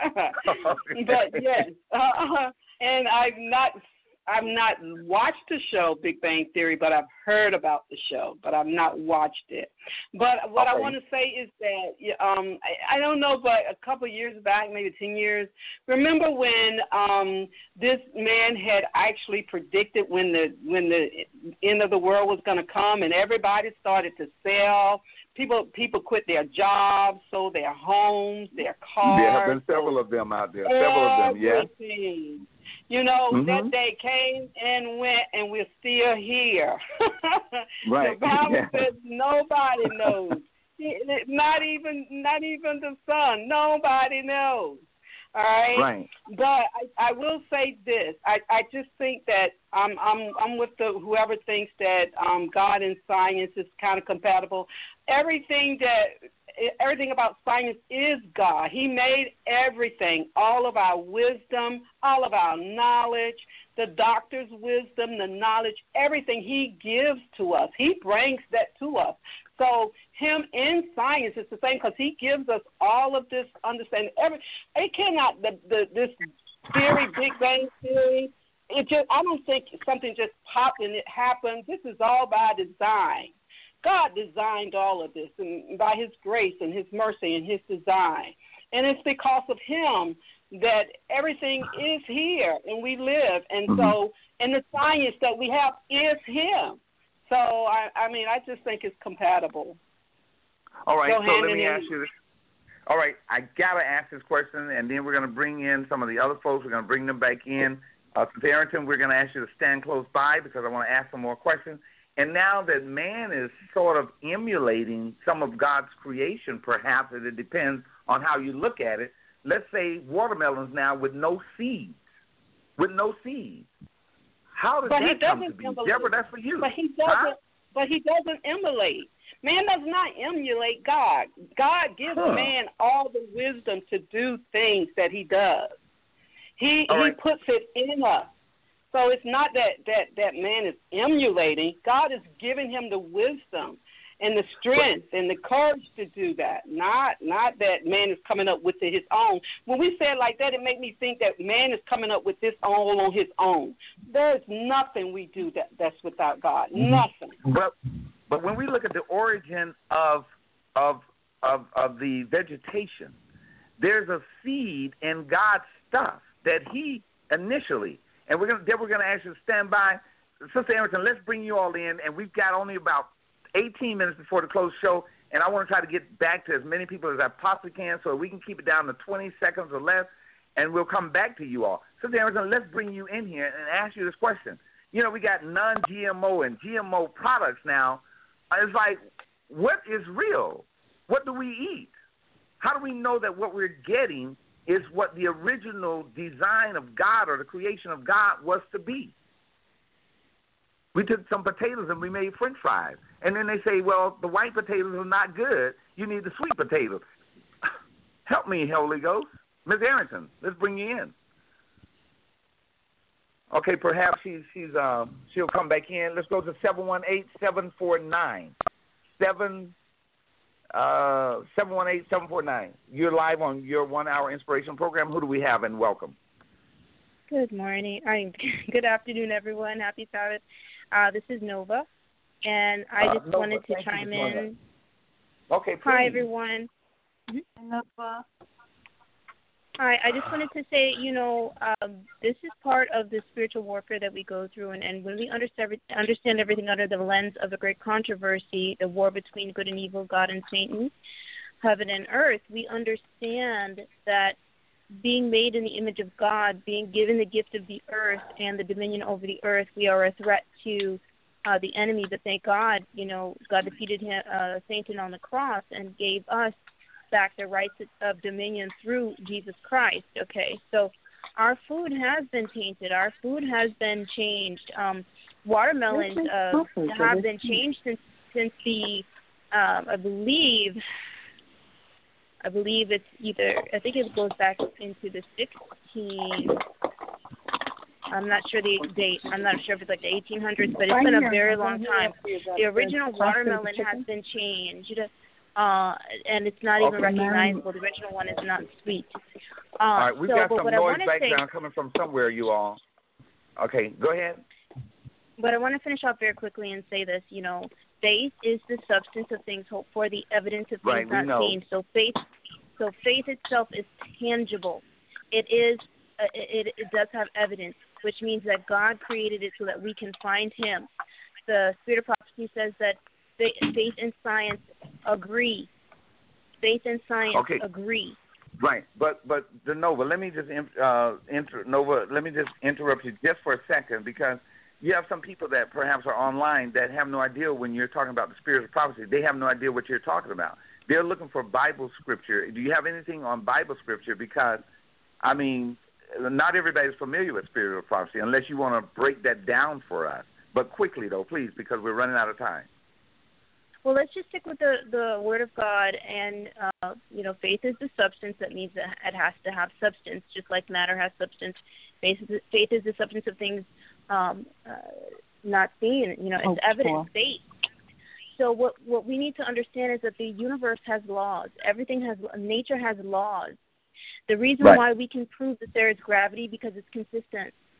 but yes, uh, and I've not, I've not watched the show Big Bang Theory, but I've heard about the show, but I've not watched it. But what okay. I want to say is that um, I, I don't know, but a couple of years back, maybe ten years, remember when um, this man had actually predicted when the when the end of the world was going to come, and everybody started to sell. People people quit their jobs, sold their homes, their cars. There have been several of them out there. Several of them, yes. Everything. You know, mm-hmm. that day came and went, and we're still here. Right. The Bible yeah. says nobody knows. Not even not even the sun. Nobody knows. All right. Right. But I, I will say this. I, I just think that I'm I'm I'm with the whoever thinks that um, God and science is kind of compatible. Everything that everything about science is God. He made everything, all of our wisdom, all of our knowledge, the doctor's wisdom, the knowledge, everything he gives to us. He brings that to us. So him in science is the same because he gives us all of this understanding. Every it cannot the, the this theory, Big Bang Theory, it just I don't think something just popped and it happened. This is all by design. God designed all of this, and by His grace and His mercy and His design. And it's because of Him that everything is here and we live. And mm-hmm. so, and the science that we have is Him. So, I, I mean, I just think it's compatible. All right, Go so let me in. ask you this. All right, I got to ask this question, and then we're going to bring in some of the other folks. We're going to bring them back in. Uh, Sister Arrington, we're going to ask you to stand close by because I want to ask some more questions. And now that man is sort of emulating some of God's creation, perhaps, and it depends on how you look at it, let's say watermelons now with no seeds, with no seeds. How does but that come to be? Emulate. Deborah, that's for you. But he doesn't. Huh? But he doesn't emulate. Man does not emulate God. God gives huh. man all the wisdom to do things that He does. He all he right. puts it in us. So it's not that, that, that man is emulating. God is giving him the wisdom and the strength and the courage to do that. Not not that man is coming up with his own. When we say it like that, it makes me think that man is coming up with this all on his own. There's nothing we do that, that's without God. Nothing. But but when we look at the origin of of of of the vegetation, there's a seed in God's stuff that He initially. And we're gonna then we're gonna ask you to stand by, Sister Arrington. Let's bring you all in, and we've got only about eighteen minutes before the close show, and I want to try to get back to as many people as I possibly can, so we can keep it down to twenty seconds or less, and we'll come back to you all. Sister Arrington, let's bring you in here and ask you this question. You know, we got non-G M O and G M O products now. It's like, what is real? What do we eat? How do we know that what we're getting is what the original design of God or the creation of God was to be? We took some potatoes and we made French fries. And then they say, well, the white potatoes are not good. You need the sweet potatoes. Help me, Holy Ghost. Miz Arrington, let's bring you in. Okay, perhaps she's, she's, uh, she'll come back in. Let's go to seven one eight, seven four nine. seven Uh, seven one eight, seven four nine. You're live on your one-hour inspiration program. Who do we have, and welcome? Good morning. I good afternoon, everyone. Happy Sabbath. Uh, this is Nova, and I just uh, Nova, wanted to chime in. Okay, please. Hi, everyone. Mm-hmm. Nova. Hi, I just wanted to say, you know, um, this is part of the spiritual warfare that we go through, and, and when we understand, understand everything under the lens of a great controversy, the war between good and evil, God and Satan, heaven and earth, we understand that being made in the image of God, being given the gift of the earth and the dominion over the earth, we are a threat to uh, the enemy, but thank God, you know, God defeated him, uh, Satan on the cross and gave us back the rights of dominion through Jesus Christ. Okay, so our food has been tainted. Our food has been changed. Um, watermelons uh, have been changed since since the um, I believe I believe it's either I think it goes back into the sixteen. I'm not sure the date. I'm not sure if it's like the eighteen hundreds, but it's been a very long time. The original watermelon has been changed. Uh, and it's not even okay. recognizable. The original one is not sweet. Uh, all right, we've so, got some noise background say, coming from somewhere, you all. Okay, go ahead. But I want to finish off very quickly and say this, you know, faith is the substance of things hoped for, the evidence of things right, not seen. So faith, so faith itself is tangible. It is, uh, it, it does have evidence, which means that God created it so that we can find Him. The Spirit of Prophecy says that faith and science agree. Faith and science okay. agree. Right, but but the Nova, let me just uh, inter, Nova, let me just interrupt you just for a second, because you have some people that perhaps are online that have no idea when you're talking about the Spirit of Prophecy. They have no idea what you're talking about. They're looking for Bible scripture. Do you have anything on Bible scripture? Because I mean, not everybody's familiar with Spirit of Prophecy unless you want to break that down for us. But quickly though, please, because we're running out of time. Well, let's just stick with the, the Word of God, and, uh, you know, faith is the substance. That means that it has to have substance, just like matter has substance. Faith is, faith is the substance of things um, uh, not seen. You know, it's oh, evidence, sure. faith. So what, what we need to understand is that the universe has laws. Everything has, nature has laws. The reason right. why we can prove that there is gravity because it's consistent.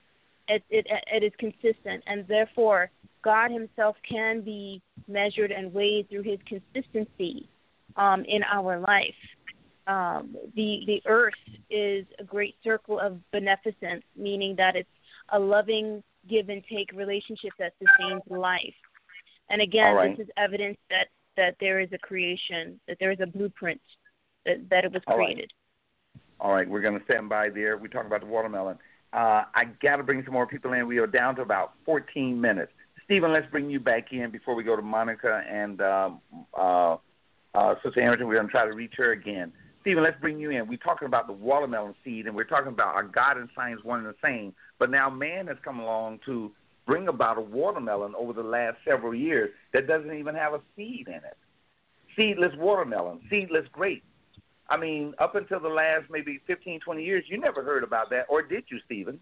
it, it, it is consistent, and therefore God himself can be measured and weighed through his consistency um, in our life. Um, the the earth is a great circle of beneficence, meaning that it's a loving give and take relationship that sustains life. And again, right. this is evidence that, that there is a creation, that there is a blueprint, that, that it was created. All right, All right. We're going to stand by there. We talk about the watermelon. Uh, I got to bring some more people in. We are down to about fourteen minutes. Stephen, let's bring you back in before we go to Monica and um, uh, uh, Sister Harrington. We're going to try to reach her again. Stephen, let's bring you in. We're talking about the watermelon seed, and we're talking about our God and science one and the same. But now man has come along to bring about a watermelon over the last several years that doesn't even have a seed in it. Seedless watermelon, seedless grape. I mean, up until the last maybe fifteen, twenty years, you never heard about that, or did you, Stephen?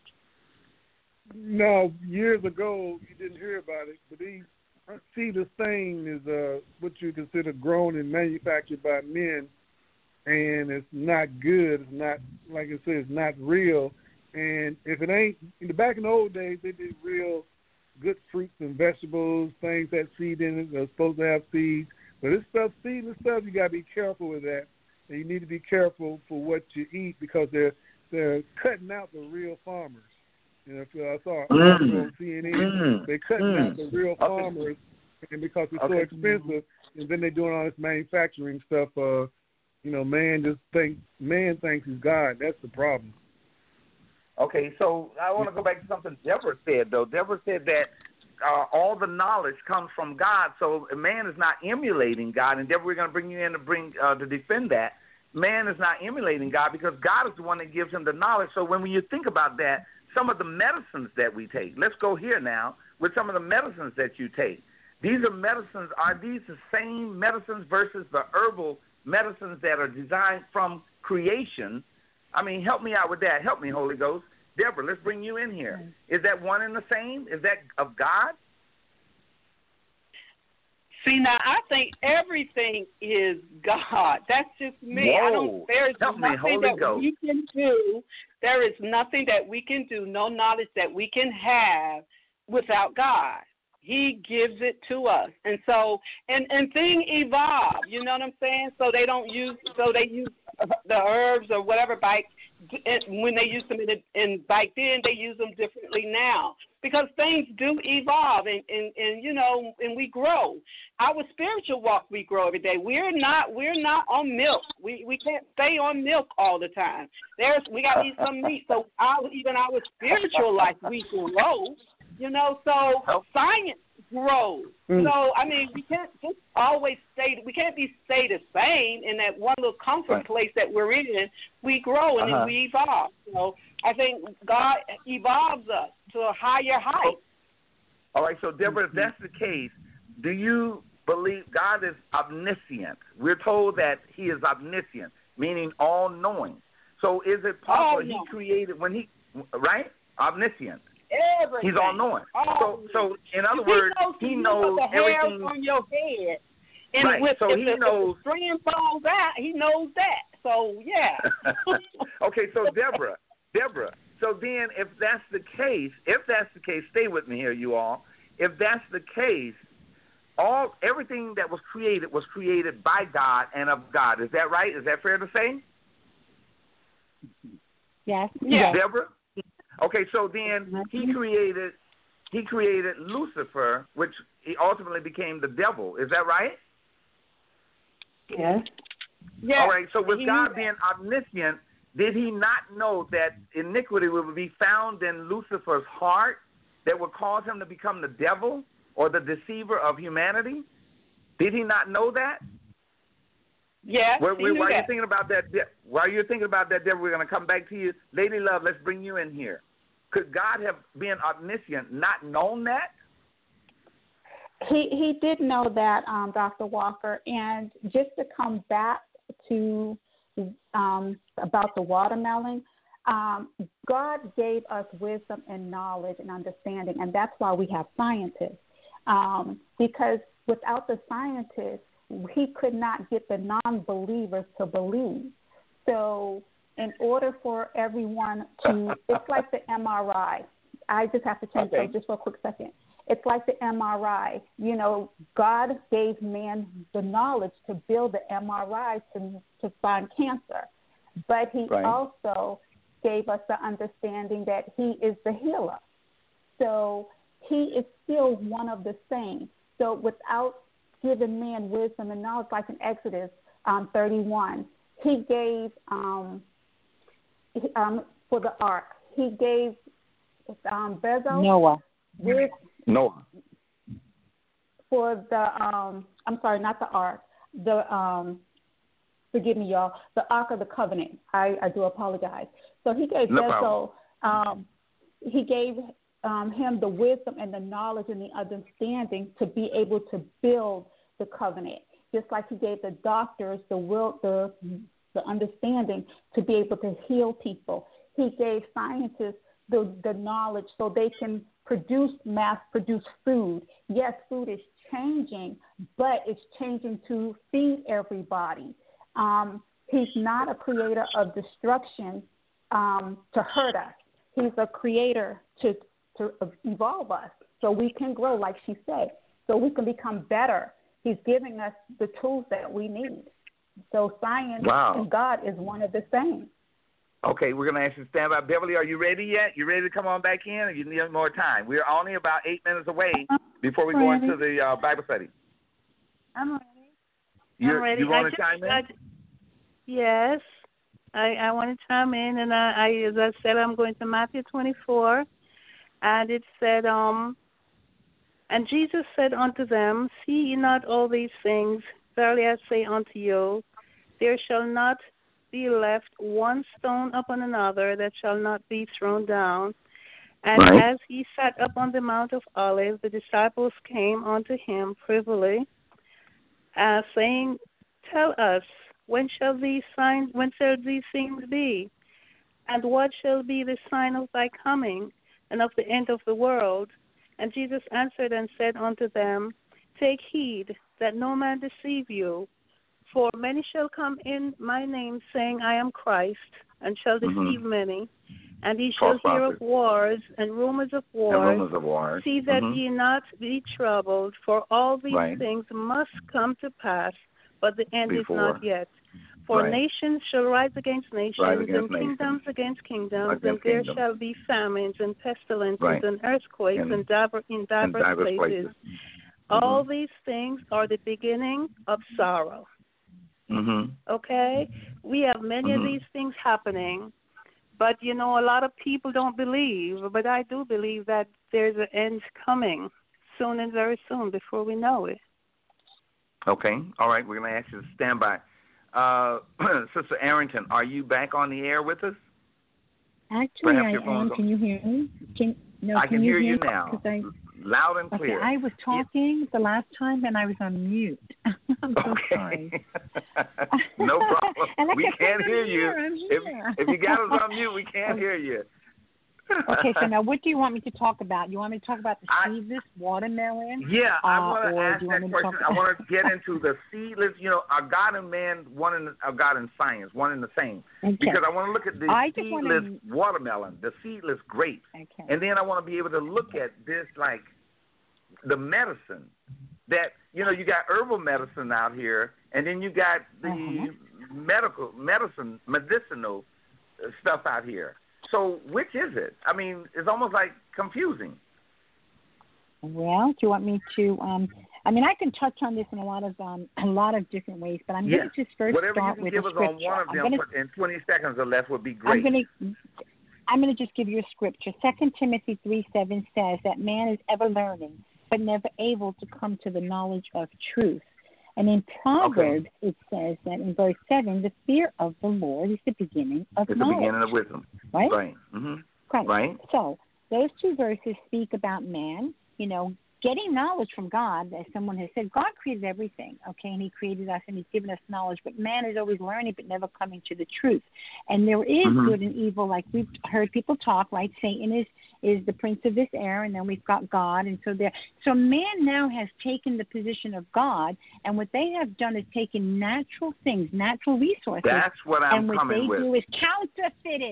No, years ago you didn't hear about it, but these seedless thing is uh, what you consider grown and manufactured by men, and it's not good. It's not, like I said, it's not real. And if it ain't, in the back in the old days, they did real good fruits and vegetables, things that seed in it. They're supposed to have seeds. But this stuff, seedless stuff, you got to be careful with that. And you need to be careful for what you eat because they're they're cutting out the real farmers. You know, if I saw mm. on C N N, mm. they're cutting mm. out the real farmers, okay. and because it's okay. so expensive, and then they're doing all this manufacturing stuff. Uh, you know, man just think man thinks he's God. That's the problem. Okay, so I want to go back to something Deborah said, though. Deborah said that uh, all the knowledge comes from God, so man is not emulating God. And Deborah, we're going to bring you in to bring uh, to defend that. Man is not emulating God because God is the one that gives him the knowledge. So when you think about that, some of the medicines that we take, let's go here now with some of the medicines that you take. These are medicines. Are these the same medicines versus the herbal medicines that are designed from creation? I mean, help me out with that. Help me, Holy Ghost. Deborah, let's bring you in here. Is that one and the same? Is that of God? See, now, I think everything is God. That's just me. Whoa. I don't, there's help nothing me, Holy that Ghost. we can do. There is nothing that we can do, no knowledge that we can have without God. He gives it to us. And so, and, and things evolve, you know what I'm saying? So they don't use, so they use the herbs or whatever back when they used them in, in back then, they use them differently now because things do evolve and, and, and you know, and we grow. Our spiritual walk, we grow every day. We're not, we're not on milk. We we can't stay on milk all the time. There's, we got to eat some meat. So our, even our spiritual life, we grow. You know, so science grows. Mm. So, I mean, we can't just always stay, we can't be stay the same in that one little comfort right. place that we're in. We grow and uh-huh. then we evolve. So I think God evolves us to a higher height. All right, so Deborah, if that's the case, do you believe God is omniscient? We're told that he is omniscient, meaning all-knowing. So is it possible he created, when he, right, omniscient? Everything. He's all knowing. Oh. So, so in other he words, knows, he knows the everything on your head. And right. with, so if he the, knows. If the string falls out, he knows that. So yeah. Okay, so Deborah, Deborah. So then, if that's the case, if that's the case, stay with me here, you all. If that's the case, all everything that was created was created by God and of God. Is that right? Is that fair to say? Yes. Yeah, Deborah. Okay, so then he created he created Lucifer, which he ultimately became the devil. Is that right? Yes. Yes. All right, so with he God being omniscient, did he not know that iniquity would be found in Lucifer's heart that would cause him to become the devil or the deceiver of humanity? Did he not know that? Yes, While, he knew while that. you're thinking about that, while you're thinking about that, Deborah, we're going to come back to you. Lady Love, let's bring you in here. Could God have been omniscient, not known that? He he did know that, um, Doctor Walker. And just to come back to um, about the watermelon, um, God gave us wisdom and knowledge and understanding, and that's why we have scientists. Um, because without the scientists, he could not get the non-believers to believe. So in order for everyone to, it's like the M R I. I just have to change okay. so just for a quick second. It's like the M R I. You know, God gave man the knowledge to build the M R I to, to find cancer. But he right. also gave us the understanding that he is the healer. So he is still one of the same. So without giving man wisdom and knowledge, like in Exodus um, thirty-one, he gave, um, he, um, for the ark, he gave um, Bezos. Noah. With, Noah. For the, um, I'm sorry, not the ark, the, um, forgive me, y'all, the Ark of the Covenant. I, I do apologize. So he gave no Bezos, um, he gave um, him the wisdom and the knowledge and the understanding to be able to build the covenant, just like he gave the doctors the will, the, the understanding to be able to heal people. He gave scientists the, the knowledge so they can produce, mass-produce food. Yes, food is changing, but it's changing to feed everybody. Um, he's not a creator of destruction um, to hurt us. He's a creator to, to evolve us so we can grow, like she said, so we can become better. He's giving us the tools that we need. So science wow. and God is one of the same. Okay, we're going to ask you to stand by. Beverly, are you ready yet? You ready to come on back in, or you need more time? We're only about eight minutes away before we go into the uh, Bible study. I'm ready. You're, I'm ready. You want I to just, chime in? I, yes. I, I want to chime in, and I, I, as I said, I'm going to Matthew twenty-four, and it said, um, and Jesus said unto them, see ye not all these things? Verily I say unto you, there shall not be left one stone upon another that shall not be thrown down. And right. as he sat up on the Mount of Olives, the disciples came unto him privily, uh, saying, tell us, when shall these signs, when shall these things be? And what shall be the sign of thy coming and of the end of the world? And Jesus answered and said unto them, take heed that no man deceive you. For many shall come in my name, saying, I am Christ, and shall deceive mm-hmm. many. And ye shall False hear prophets. of wars and rumors of wars. And rumors of wars. See that mm-hmm. ye not be troubled, for all these right. things must come to pass, but the end Before. is not yet. For right. nations shall rise against nations, rise against and kingdoms nations. against kingdoms, against and there kingdoms. shall be famines and pestilences right. and earthquakes in, in, diver, in diverse, diverse places. places. All mm-hmm. these things are the beginning of sorrow. Mm-hmm. Okay? We have many mm-hmm. of these things happening, but, you know, a lot of people don't believe. But I do believe that there's an end coming soon and very soon before we know it. Okay. All right. We're going to ask you to stand by. Uh, Sister Arrington, are you back on the air with us? Actually, Perhaps I your phone's am. Can you hear me? Can, no, I can, can hear you you hear now. I, Loud and okay, clear. I was talking the last time and I was on mute. I'm so okay. sorry. No problem. And I we can't hear you. Here, I'm if, here. if you got us on mute, we can't hear you. Okay, so now what do you want me to talk about? You want me to talk about the I, seedless watermelon? Yeah, I uh, want to ask that question. I want to get into the seedless, you know, are God and man one in are God and science, one and the same. Okay. Because I want to look at the I seedless wanna... watermelon, the seedless grapes. Okay. And then I want to be able to look at this like the medicine that, you know, you got herbal medicine out here, and then you got the uh-huh. medical, medicine, medicinal stuff out here. So which is it? I mean, it's almost like confusing. Well, do you want me to? Um, I mean, I can touch on this in a lot of um, a lot of different ways, but I'm yeah. going to just first Whatever start you can with give a us scripture. on one of them gonna, in twenty seconds or less would be great. I'm going to I'm going to just give you a scripture. Second Timothy three seven says that man is ever learning, but never able to come to the knowledge of truth. And in Proverbs, okay. it says that in verse seven, the fear of the Lord is the beginning of it's knowledge. It's the beginning of wisdom. Right? Right. Mm-hmm. Right. Right. So those two verses speak about man, you know, getting knowledge from God. As someone has said, God created everything, okay, and he created us and he's given us knowledge, but man is always learning but never coming to the truth. And there is mm-hmm. good and evil, like we've heard people talk, right? Satan is, is the prince of this air, and then we've got God. And so there, so man now has taken the position of God, and what they have done is taken natural things, natural resources. That's what I'm and what coming they with. do is counterfeit it.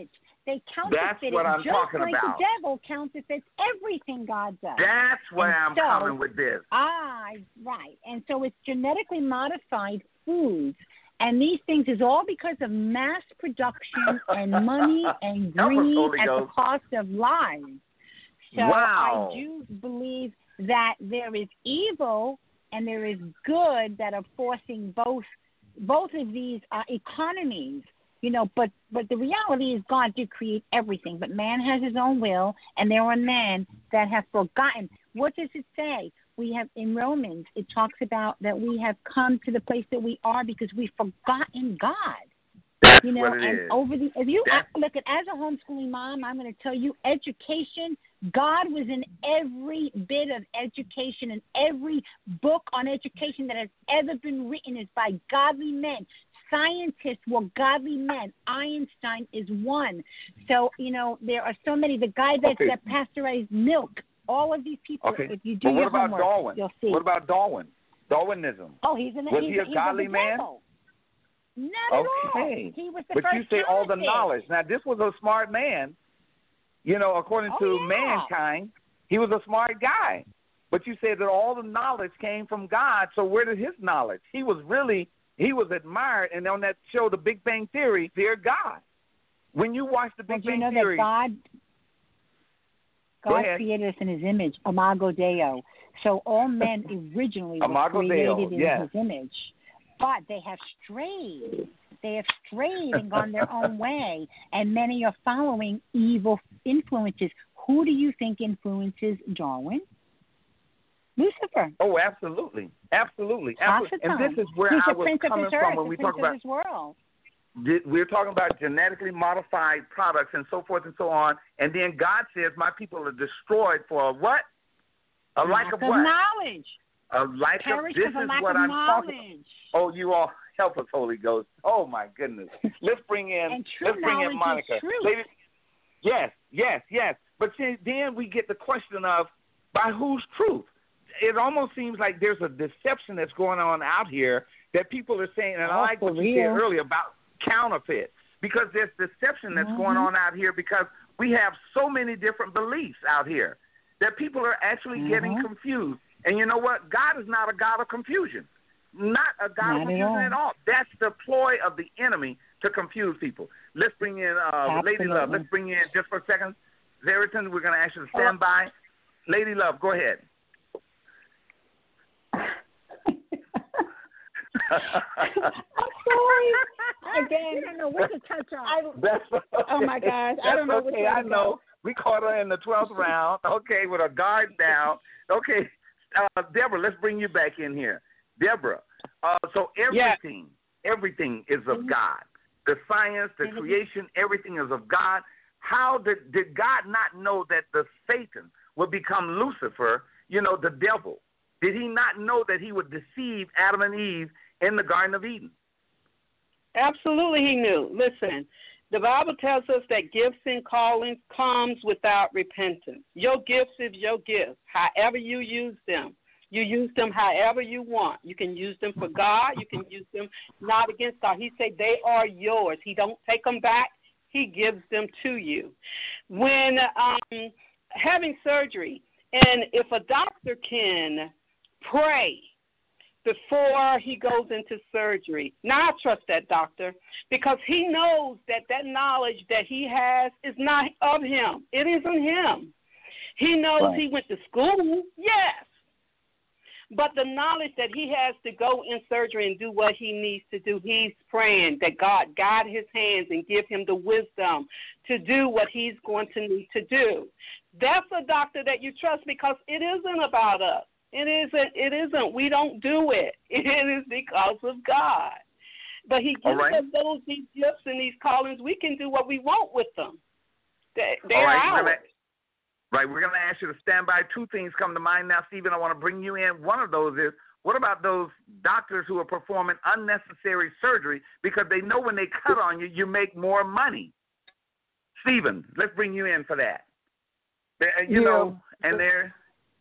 They counterfeit what it I'm just talking like about. the devil counterfeits everything God does. That's where And I'm so, coming with this. Ah, right. And so it's genetically modified foods. And these things is all because of mass production and money and greed at the cost of lives. So wow. I do believe that there is evil and there is good that are forcing both both of these uh, economies. You know, but but the reality is God did create everything, but man has his own will, and there are men that have forgotten. What does it say? We have in Romans, it talks about that we have come to the place that we are because we've forgotten God. That's you know, what it and is. over the if you That's... look at as a homeschooling mom, I'm going to tell you, education. God was in every bit of education, and every book on education that has ever been written is by godly men. Scientists were godly men. Einstein is one. So, you know, there are so many. The guy that, okay. that pasteurized milk, all of these people, okay. if you do but what your about homework, Darwin? you'll see. What about Darwin? Darwinism. Oh, he's an Was he's, he a he's godly a man? devil. Not okay. at all. He was the but first you say all the counterfeit. knowledge. Now, this was a smart man. You know, according oh, to yeah. mankind, he was a smart guy. But you said that all the knowledge came from God. So where did his knowledge? He was really, he was admired. And on that show, The Big Bang Theory, dear God. When you watch The Big well, Bang you know Theory. That God, God created us in his image, Imago Dei. So all men originally were Imago created Dei, in yes. his image. But they have strayed. They have strayed and gone their own way. And many are following evil influences. Who do you think influences Darwin? Lucifer. Oh, absolutely. Absolutely. absolutely. And this is where He's I the was prince coming of his from earth, when the we prince talk of about his world. We're talking about genetically modified products and so forth and so on. And then God says, my people are destroyed for a what? A lack, lack of, of what? knowledge. A lack Perish of, this for is lack what of I'm knowledge. talking about. Oh, you all help us, Holy Ghost. Oh, my goodness. Let's bring in, and true let's bring in Monica. Is truth. Ladies, yes, yes, yes. But see, then we get the question of, by whose truth? It almost seems like there's a deception that's going on out here that people are saying, and oh, I like what real. you said earlier about counterfeit, because there's deception that's mm-hmm. going on out here because we have so many different beliefs out here that people are actually mm-hmm. getting confused. And you know what? God is not a God of confusion. Not a God not of confusion at all. at all. That's the ploy of the enemy to confuse people. Let's bring in uh, Lady Love. Let's bring in just for a second. Zeriton, we're going to ask you to stand by. Lady Love, go ahead. I'm sorry. Again, you don't know what to touch on. I, That's okay. Oh my gosh, That's I don't know okay. which way I to know. go. We caught her in the twelfth round. Okay, with her guard down. Okay, uh, Deborah, let's bring you back in here. Deborah, uh, so everything, yeah. everything is of mm-hmm. God. The science, the mm-hmm. creation, everything is of God. How did did God not know that the Satan would become Lucifer? You know, the devil. Did he not know that he would deceive Adam and Eve in the Garden of Eden? Absolutely, he knew. Listen, the Bible tells us that gifts and callings comes without repentance. Your gifts is your gifts. However you use them, you use them however you want. You can use them for God. You can use them not against God. He said they are yours. He don't take them back. He gives them to you. When um, having surgery, and if a doctor can pray before he goes into surgery. Now I trust that doctor because he knows that that knowledge that he has is not of him. It isn't him. He knows right. he went to school, yes. But the knowledge that he has to go in surgery and do what he needs to do, he's praying that God guide his hands and give him the wisdom to do what he's going to need to do. That's a doctor that you trust because it isn't about us. It isn't. It isn't. We don't do it. It is because of God. But he gives right. us those these gifts and these callings. We can do what we want with them. They, they're All right. ours. We're gonna, right. We're going to ask you to stand by. Two things come to mind now, Stephen. I want to bring you in. One of those is, what about those doctors who are performing unnecessary surgery because they know when they cut on you, you make more money? Stephen, let's bring you in for that. You yeah. know, and they're...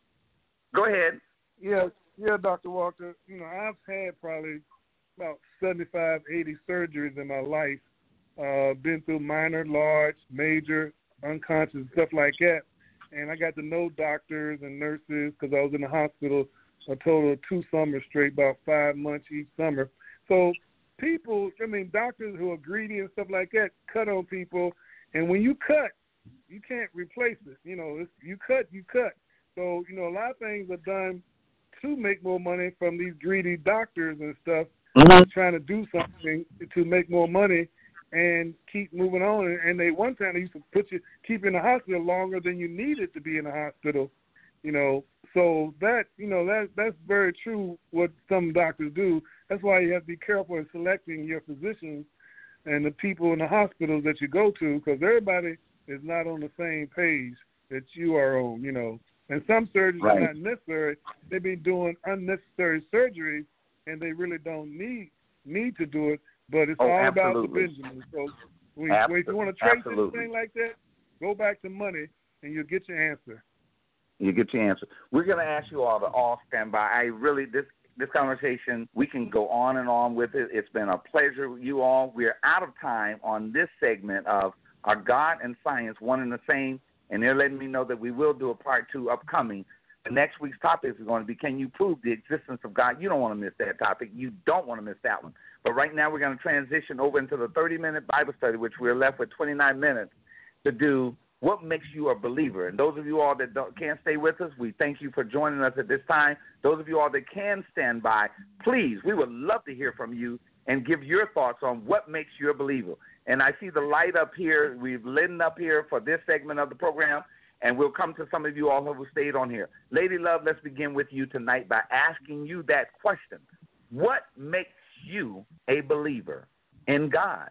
Go ahead. Yeah, yeah, Doctor Walker. You know, I've had probably about seventy-five, eighty surgeries in my life, uh, been through minor, large, major, unconscious, stuff like that. And I got to know doctors and nurses because I was in the hospital a total of two summers straight, about five months each summer. So people, I mean, doctors who are greedy and stuff like that cut on people. And when you cut, you can't replace it. You know, it's, you cut, you cut. So, you know, a lot of things are done to make more money from these greedy doctors and stuff, mm-hmm. trying to do something to make more money and keep moving on. And they one time they used to put you, keep you in the hospital longer than you needed to be in the hospital, you know. So that, you know, that that's very true what some doctors do. That's why you have to be careful in selecting your physicians and the people in the hospitals that you go to, because everybody is not on the same page that you are on, you know. And some surgeries right. are not necessary. They be doing unnecessary surgeries, and they really don't need need to do it. But it's oh, all absolutely. about the Benjamin. So we, Absolutely. if you want to trace absolutely. anything like that, go back to money, and you'll get your answer. You get your answer. We're going to ask you all to all stand by. I really, this this conversation, we can go on and on with it. It's been a pleasure with you all. We're out of time on this segment of Are God and Science One and the Same? And they're letting me know that we will do a part two upcoming. The next week's topic is going to be, can you prove the existence of God? You don't want to miss that topic. You don't want to miss that one. But right now we're going to transition over into the thirty-minute Bible study, which we're left with twenty-nine minutes to do what makes you a believer. And those of you all that don't, can't stay with us, we thank you for joining us at this time. Those of you all that can stand by, please, we would love to hear from you and give your thoughts on what makes you a believer. And I see the light up here. We've lit up here for this segment of the program, and we'll come to some of you all who have stayed on here. Lady Love, let's begin with you tonight by asking you that question. What makes you a believer in God?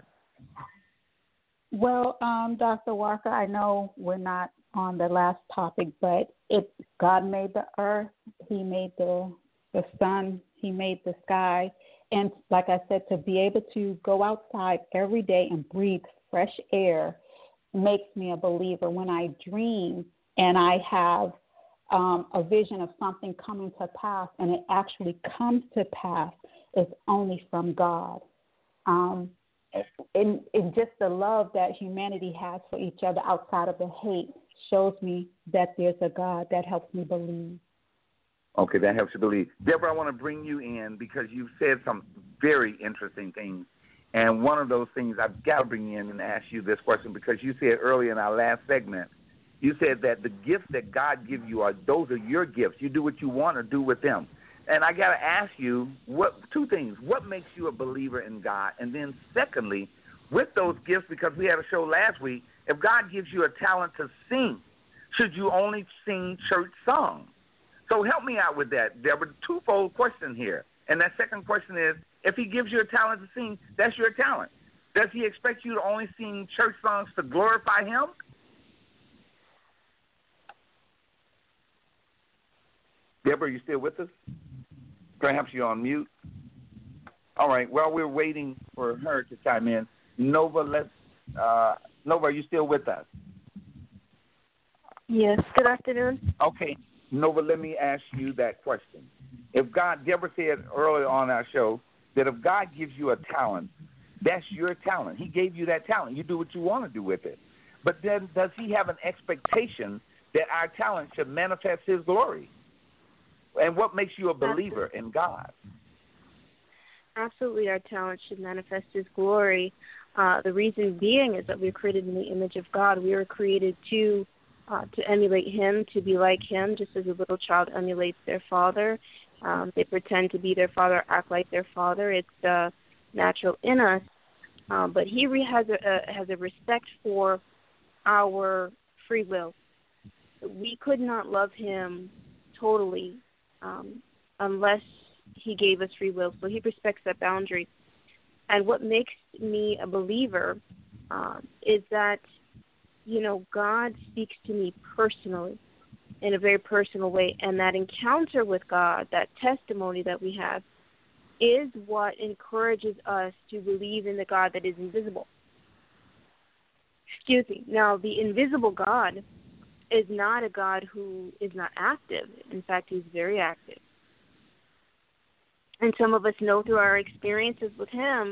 Well, um, Doctor Walker, I know we're not on the last topic, but it God made the earth, He made the the sun, He made the sky, and like I said, to be able to go outside every day and breathe fresh air makes me a believer. When I dream and I have um, a vision of something coming to pass, and it actually comes to pass, it's only from God. Um, And, and just the love that humanity has for each other outside of the hate shows me that there's a God that helps me believe. Okay, that helps you believe. Deborah, I want to bring you in because you've said some very interesting things. And one of those things, I've got to bring you in and ask you this question because you said earlier in our last segment, you said that the gifts that God gives you, are those are your gifts. You do what you want to do with them. And I got to ask you what two things. What makes you a believer in God? And then secondly, with those gifts, because we had a show last week, if God gives you a talent to sing, should you only sing church songs? So help me out with that. There were twofold question here. And that second question is, if he gives you a talent to sing, that's your talent. Does he expect you to only sing church songs to glorify him? Deborah, are you still with us? Perhaps you're on mute. All right. While we're waiting for her to chime in, Nova, let's. Uh, Nova, are you still with us? Yes. Good afternoon. Okay. Nova, let me ask you that question. If God, Deborah said earlier on our show that if God gives you a talent, that's your talent. He gave you that talent. You do what you want to do with it. But then does he have an expectation that our talent should manifest his glory? And what makes you a believer in God? Absolutely, our talent should manifest his glory. Uh, the reason being is that we're created in the image of God. We were created to uh, to emulate him, to be like him, just as a little child emulates their father. Um, they pretend to be their father, act like their father. It's uh, natural in us. Um, but he re- has, a, a, has a respect for our free will. We could not love him totally Um, unless he gave us free will. So he respects that boundary. And what makes me a believer um, is that, you know, God speaks to me personally in a very personal way. And that encounter with God, that testimony that we have, is what encourages us to believe in the God that is invisible. Excuse me. Now, the invisible God is not a God who is not active. In fact, he's very active. And some of us know through our experiences with him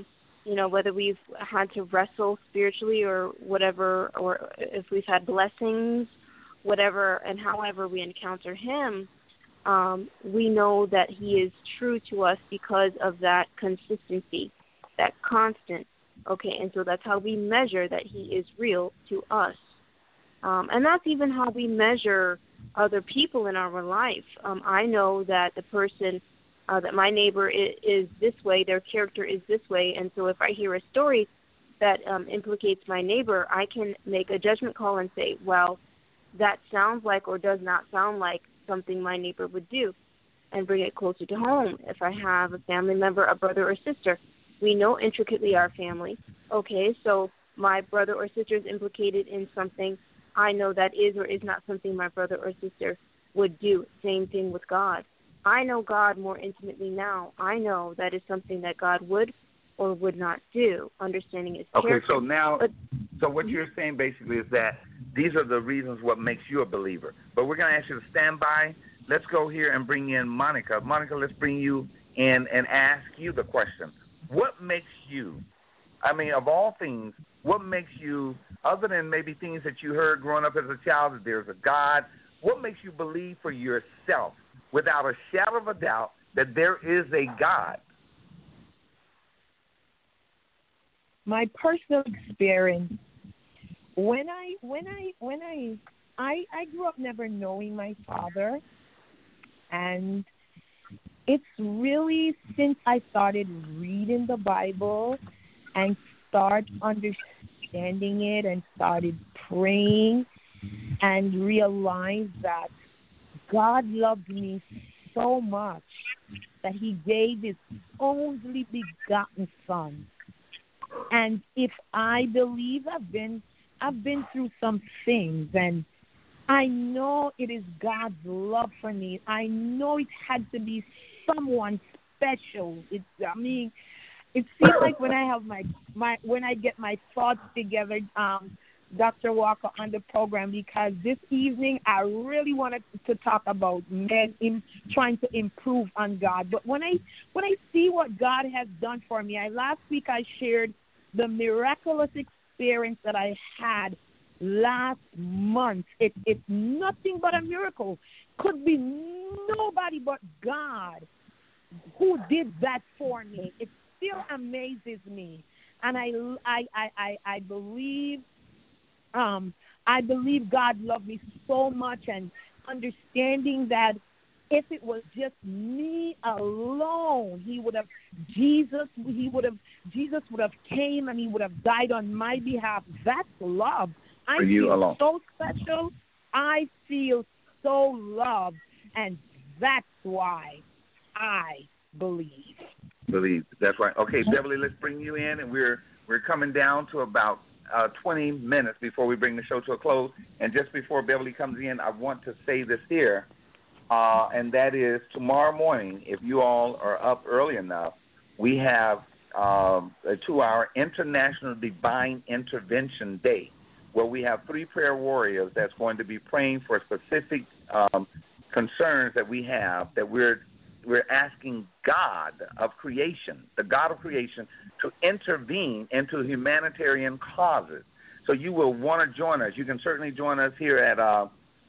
you know, whether we've had to wrestle spiritually or whatever, or if we've had blessings, whatever, and however we encounter him, um, we know that he is true to us because of that consistency, that constant. Okay, and so that's how we measure that he is real to us. Um, and that's even how we measure other people in our life. Um, I know that the person, uh, that my neighbor is, is this way, their character is this way, and so if I hear a story that um, implicates my neighbor, I can make a judgment call and say, well, that sounds like or does not sound like something my neighbor would do, and bring it closer to home. If I have a family member, a brother or sister, we know intricately our family. Okay, so my brother or sister is implicated in something. I know that is or is not something my brother or sister would do. Same thing with God. I know God more intimately now. I know that is something that God would or would not do, understanding his character. Okay, so now, but, so what you're saying basically is that these are the reasons what makes you a believer. But we're going to ask you to stand by. Let's go here and bring in Monica. Monica, let's bring you in and ask you the question. What makes you, I mean, of all things, what makes you, other than maybe things that you heard growing up as a child, that there's a God, what makes you believe for yourself without a shadow of a doubt that there is a God? My personal experience, when I when I when I I I grew up never knowing my father, and it's really since I started reading the Bible and start understanding it and started praying and realized that God loved me so much that he gave his only begotten son. And if I believe I've been I've been through some things, and I know it is God's love for me. I know it had to be someone special. It's I mean, it seems like when I have my, my when I get my thoughts together, um, Doctor Walker, on the program, because this evening I really wanted to talk about men in trying to improve on God. But when I when I see what God has done for me, I last week I shared the miraculous experience that I had last month. It, it's nothing but a miracle. Could be nobody but God who did that for me. It still amazes me, and I I I I, I believe. Um, I believe God loved me so much, and understanding that if it was just me alone, he would have Jesus. He would have Jesus would have came and he would have died on my behalf. That's love. I For you feel alone. so special. I feel so loved, and that's why I believe. Believe. That's right. Okay, Beverly, let's bring you in, and we're we're coming down to about Uh, twenty minutes before we bring the show to a close. And just before Beverly comes in, I want to say this here, uh, and that is tomorrow morning, if you all are up early enough, we have um, a two-hour International Divine Intervention Day, where we have three prayer warriors that's going to be praying for specific um, concerns that we have, that we're we're asking God of creation, the God of creation, to intervene into humanitarian causes. So you will want to join us. You can certainly join us here at uh,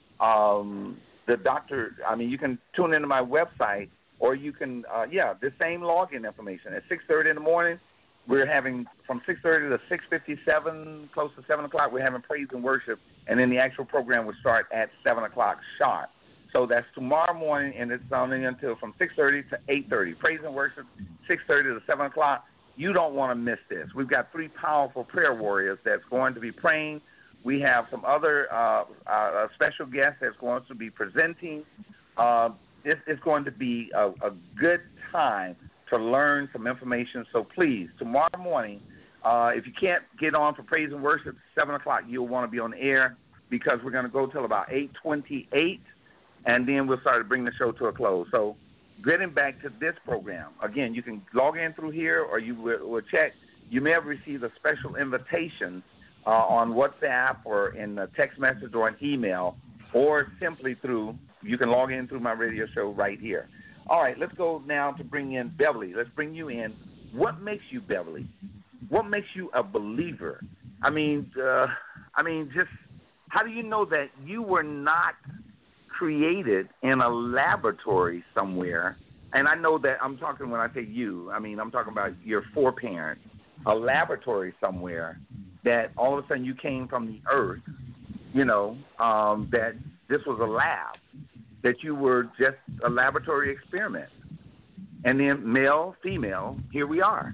um, the doctor. I mean, you can tune into my website, or you can, uh, yeah, the same login information. At six thirty in the morning, we're having from six thirty to six fifty-seven, close to seven o'clock, we're having praise and worship, and then the actual program will start at seven o'clock sharp. So that's tomorrow morning, and it's only until from six thirty to eight thirty. Praise and worship, six thirty to seven o'clock. You don't want to miss this. We've got three powerful prayer warriors that's going to be praying. We have some other uh, uh, special guests that's going to be presenting. Uh, it, it's going to be a, a good time to learn some information. So please, tomorrow morning, uh, if you can't get on for praise and worship, seven o'clock, you'll want to be on the air, because we're going to go till about eight twenty-eight. And then we'll start to bring the show to a close. So getting back to this program, again, you can log in through here, or you will, will check. You may have received a special invitation uh, on WhatsApp or in a text message or an email, or simply through, you can log in through my radio show right here. All right, let's go now to bring in Beverly. Let's bring you in. What makes you, Beverly, what makes you a believer? I mean, uh, I mean, just how do you know that you were not created in a laboratory somewhere? And I know that I'm talking when I say you, I mean, I'm talking about your foreparents, a laboratory somewhere that all of a sudden you came from the earth, you know, um, that this was a lab, that you were just a laboratory experiment. And then male, female, here we are.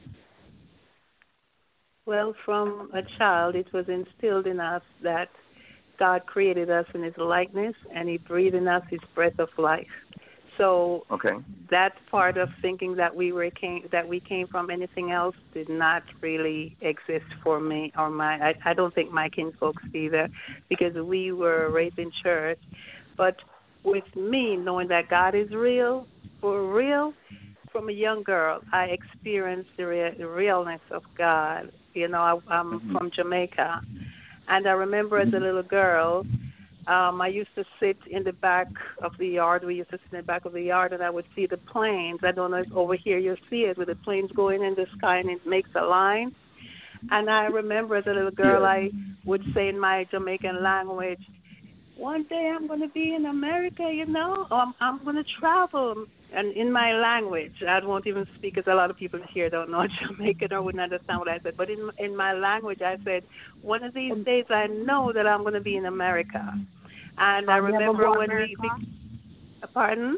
Well, from a child, it was instilled in us that God created us in his likeness, and he breathed in us his breath of life. So okay. that part of thinking that we were came, that we came from anything else did not really exist for me or my. I, I don't think my kinfolks either, because we were raised in church. But with me knowing that God is real, for real, from a young girl, I experienced the, re- the realness of God. You know, I, I'm mm-hmm. from Jamaica, and I remember as a little girl. Um, I used to sit in the back of the yard. We used to sit in the back of the yard, and I would see the planes. I don't know if over here you'll see it, with the planes going in the sky, and it makes a line. And I remember as a little girl, I would say in my Jamaican language, one day I'm going to be in America, you know, or I'm, I'm going to travel. And in my language, I won't even speak, because a lot of people here don't know Jamaican or wouldn't understand what I said. But in in my language, I said, one of these days I know that I'm going to be in America. And I remember when we, we, pardon?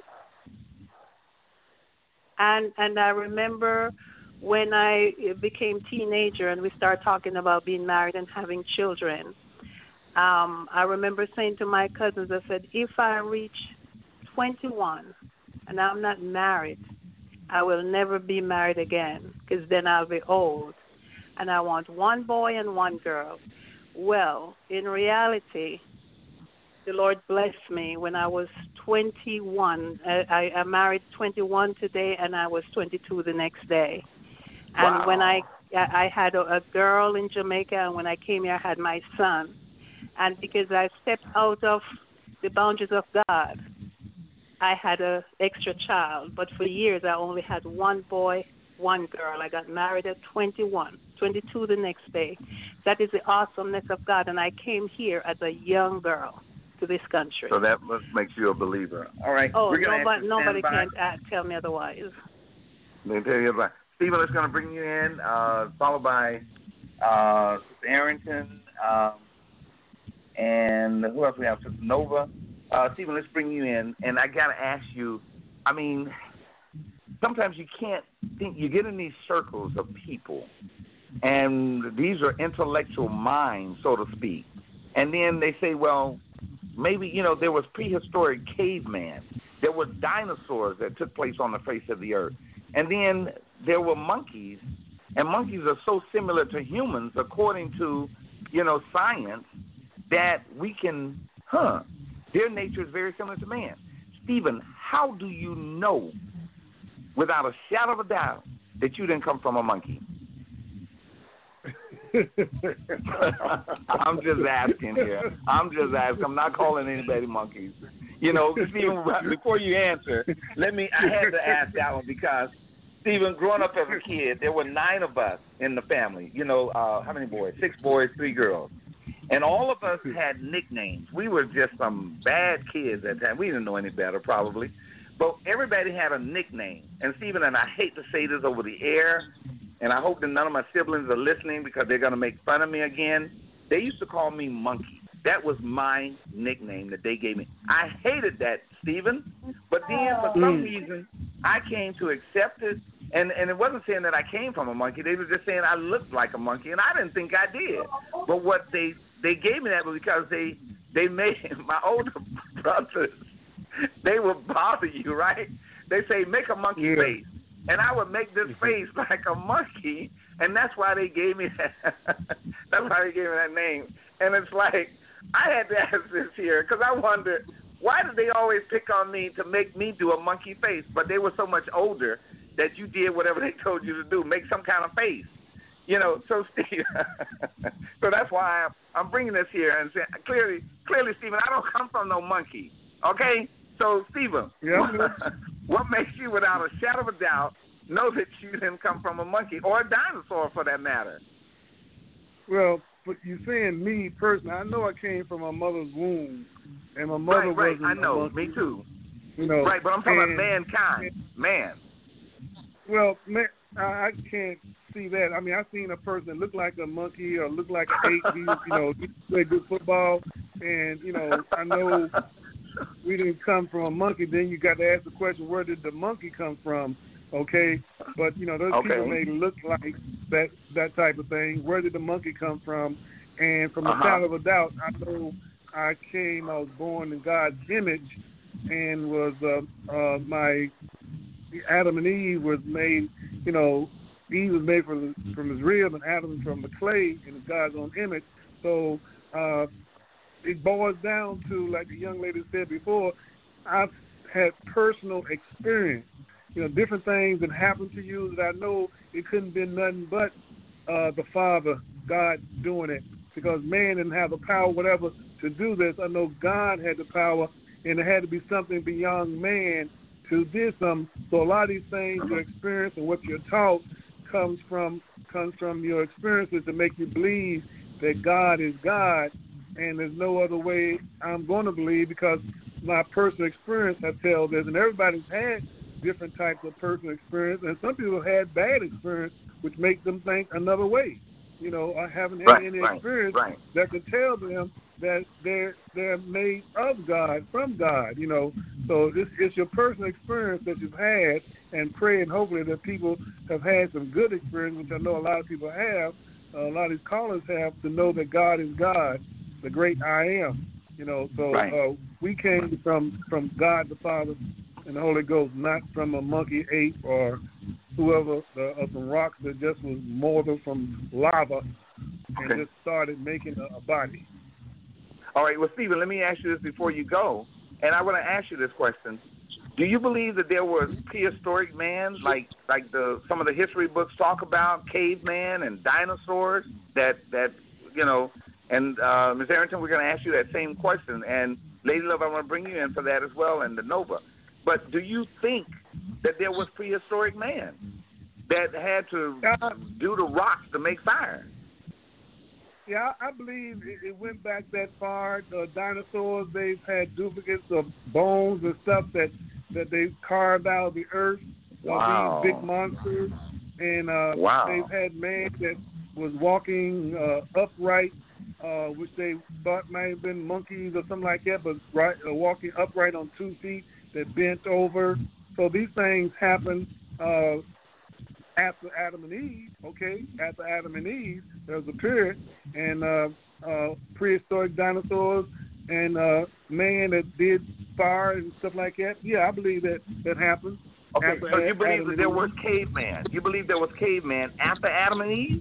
And and I remember when I became teenager and we started talking about being married and having children. Um, I remember saying to my cousins, I said, if I reach twenty-one and I'm not married, I will never be married again, because then I'll be old. And I want one boy and one girl. Well, in reality, the Lord blessed me when I was twenty-one. I, I, I married twenty-one today, and I was twenty-two the next day. And wow. when I I had a, a girl in Jamaica, and when I came here, I had my son. And because I stepped out of the boundaries of God, I had an extra child. But for years, I only had one boy, one girl. I got married at twenty-one, twenty-two the next day. That is the awesomeness of God. And I came here as a young girl to this country. So that must makes you a believer. All right. Oh, We're nobody, nobody can uh, tell me otherwise. Let me tell you about Stephen. Is going to bring you in, uh, followed by uh, Arrington, um, and who else we have? Nova. Uh, Stephen, let's bring you in. And I got to ask you, I mean, sometimes you can't think, you get in these circles of people, and these are intellectual minds, so to speak. And then they say, well, maybe, you know, there was prehistoric caveman. There were dinosaurs that took place on the face of the earth. And then there were monkeys, and monkeys are so similar to humans, according to, you know, science, that we can, huh, their nature is very similar to man. Stephen, how do you know, without a shadow of a doubt, that you didn't come from a monkey? I'm just asking here. I'm just asking. I'm not calling anybody monkeys. You know, Stephen, before you answer, let me, I had to ask that one because, Stephen, growing up as a kid, there were nine of us in the family. You know, uh, how many boys? Six boys, three girls. And all of us had nicknames. We were just some bad kids at that time. We didn't know any better, probably. But everybody had a nickname. And, Stephen, and I hate to say this over the air, and I hope that none of my siblings are listening because they're going to make fun of me again. They used to call me Monkey. That was my nickname that they gave me. I hated that, Stephen. But then, for some reason, I came to accept it. And and it wasn't saying that I came from a monkey. They were just saying I looked like a monkey, and I didn't think I did. But what they they gave me that was because they they made my older brothers. They would bother you, right? They say make a monkey yeah. face, and I would make this face like a monkey, and that's why they gave me that. That's why they gave me that name. And it's like I had to ask this here because I wondered why did they always pick on me to make me do a monkey face, but they were so much older that you did whatever they told you to do, make some kind of face. You know, so Steve, so that's why I'm, I'm bringing this here and saying clearly, clearly, Stephen, I don't come from no monkey, okay? So, Stephen, yeah. what, what makes you, without a shadow of a doubt, know that you didn't come from a monkey or a dinosaur for that matter. Well, but you're saying me personally. I know I came from my mother's womb, and my mother right, right. wasn't I know, a monkey. me too. You know, right, but I'm talking and, about mankind, man. Well, man, I, I can't see that. I mean, I've seen a person that looked like a monkey or looked like an ape. He, you know, he played good football, and you know, I know we didn't come from a monkey. Then you got to ask the question, where did the monkey come from? Okay, but you know, those okay. people may look like that that type of thing. Where did the monkey come from? And from the uh-huh. shadow of a doubt, I know I came. I was born in God's image, and was uh, uh, my Adam and Eve was made. You know, Eve was made from from his rib, and Adam from the clay in God's own image. So uh, it boils down to, like the young lady said before, I've had personal experience. You know, different things that happened to you that I know it couldn't be nothing but uh, the Father, God, doing it. Because man didn't have the power, whatever, to do this. I know God had the power, and it had to be something beyond man to do something. So a lot of these things you experience and what you're taught comes from comes from your experiences to make you believe that God is God, and there's no other way I'm going to believe, because my personal experience I tell this, and everybody's had different types of personal experience, and some people had bad experience, which makes them think another way. You know, I haven't had right, any right, experience right. that could tell them that they're they're made of God, from God. You know, so it's, it's your personal experience that you've had, and pray and hopefully that people have had some good experience, which I know a lot of people have. Uh, a lot of these callers have, to know that God is God, the great I am. You know, so right. uh, we came from from God the Father and the Holy Ghost, not from a monkey, ape, or whoever, uh, or some rocks that just was molded from lava and okay. just started making a, a body. All right, well, Stephen, let me ask you this before you go, and I want to ask you this question. Do you believe that there was prehistoric man, like like the some of the history books talk about, caveman and dinosaurs, that, that you know, and uh, Miz Arrington, we're going to ask you that same question, and Lady Love, I want to bring you in for that as well, and the Nova. But do you think that there was prehistoric man that had to uh, do the rocks to make fire? Yeah, I believe it, it went back that far. The dinosaurs, they've had duplicates of bones and stuff that, that they've carved out of the earth. Wow. These big monsters. And uh, wow. they've had man that was walking uh, upright, uh, which they thought might have been monkeys or something like that, but right, uh, walking upright on two feet that bent over. So these things happen uh, after Adam and Eve, okay? After Adam and Eve, there was a period, and uh, uh, prehistoric dinosaurs and uh, man that did fire and stuff like that. Yeah, I believe that that happened. Okay, after so you Adam believe that there Eve. was caveman. You believe there was caveman after Adam and Eve?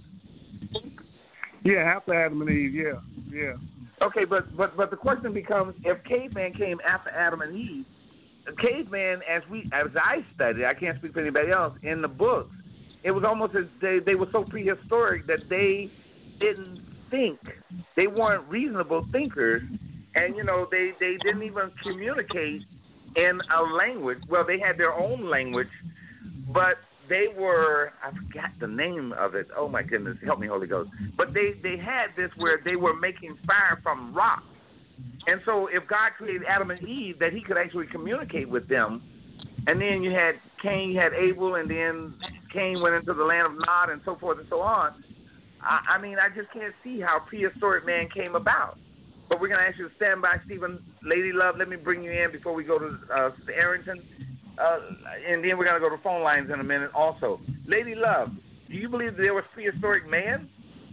Yeah, after Adam and Eve, yeah, yeah. Okay, but, but, but the question becomes, if caveman came after Adam and Eve, caveman, as we as I studied, I can't speak for anybody else, in the books, it was almost as they, they were so prehistoric that they didn't think. They weren't reasonable thinkers, and, you know, they, they didn't even communicate in a language. Well, they had their own language, but they were, I forgot the name of it. Oh, my goodness. Help me, Holy Ghost. But they, they had this where they were making fire from rock. And so if God created Adam and Eve, that he could actually communicate with them. And then you had Cain, you had Abel, and then Cain went into the land of Nod, and so forth and so on. I, I mean, I just can't see how prehistoric man came about. But we're going to ask you to stand by, Stephen. Lady Love, let me bring you in before we go to uh, Arrington. Uh, and then we're going to go to phone lines in a minute also. Lady Love, do you believe that there was prehistoric man?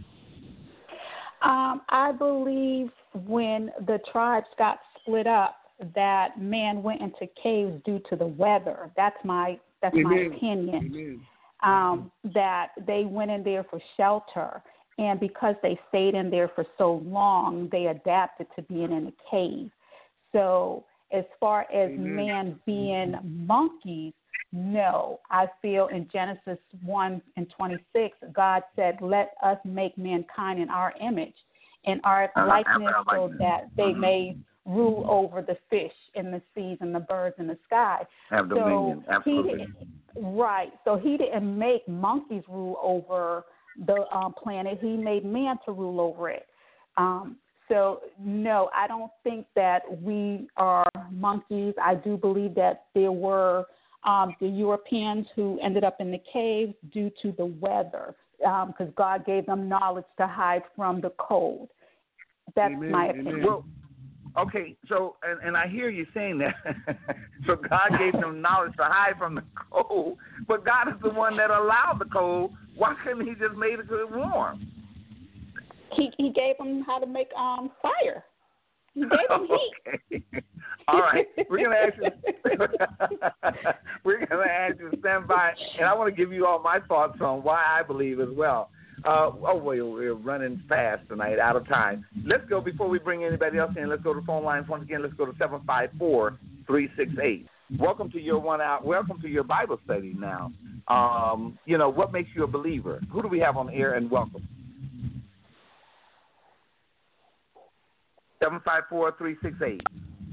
Um, I believe when the tribes got split up, that man went into caves due to the weather. That's my that's Amen. my opinion. Amen. Um, that they went in there for shelter, and because they stayed in there for so long, they adapted to being in a cave. So as far as Amen. man being monkeys, no. I feel in Genesis one and twenty-six, God said, let us make mankind in our image, in our Uh, likeness, I- I so like that. that they Mhm. may rule over the fish and the seas and the birds in the sky. Have dominion, so absolutely. He, Right. So he didn't make monkeys rule over the um, planet. He made man to rule over it. Um, so, no, I don't think that we are monkeys. I do believe that there were um, the Europeans who ended up in the caves due to the weather, because um, God gave them knowledge to hide from the cold. That's Amen. my opinion. Amen. Well, okay, so, and, and I hear you saying that. So God gave them knowledge to hide from the cold, but God is the one that allowed the cold. Why couldn't he just make it warm? He he gave them how to make um fire. He gave them heat. Okay. All right. We're gonna ask you we're gonna ask you to stand by, and I want to give you all my thoughts on why I believe as well. Uh, oh, wait, we're running fast tonight, out of time. Let's go, before we bring anybody else in, let's go to the phone lines once again. Let's go to seven five four, three six eight. Welcome to your one hour, welcome to your Bible study now. Um, you know, what makes you a believer? Who do we have on the air, and welcome? seven five four, three six eight.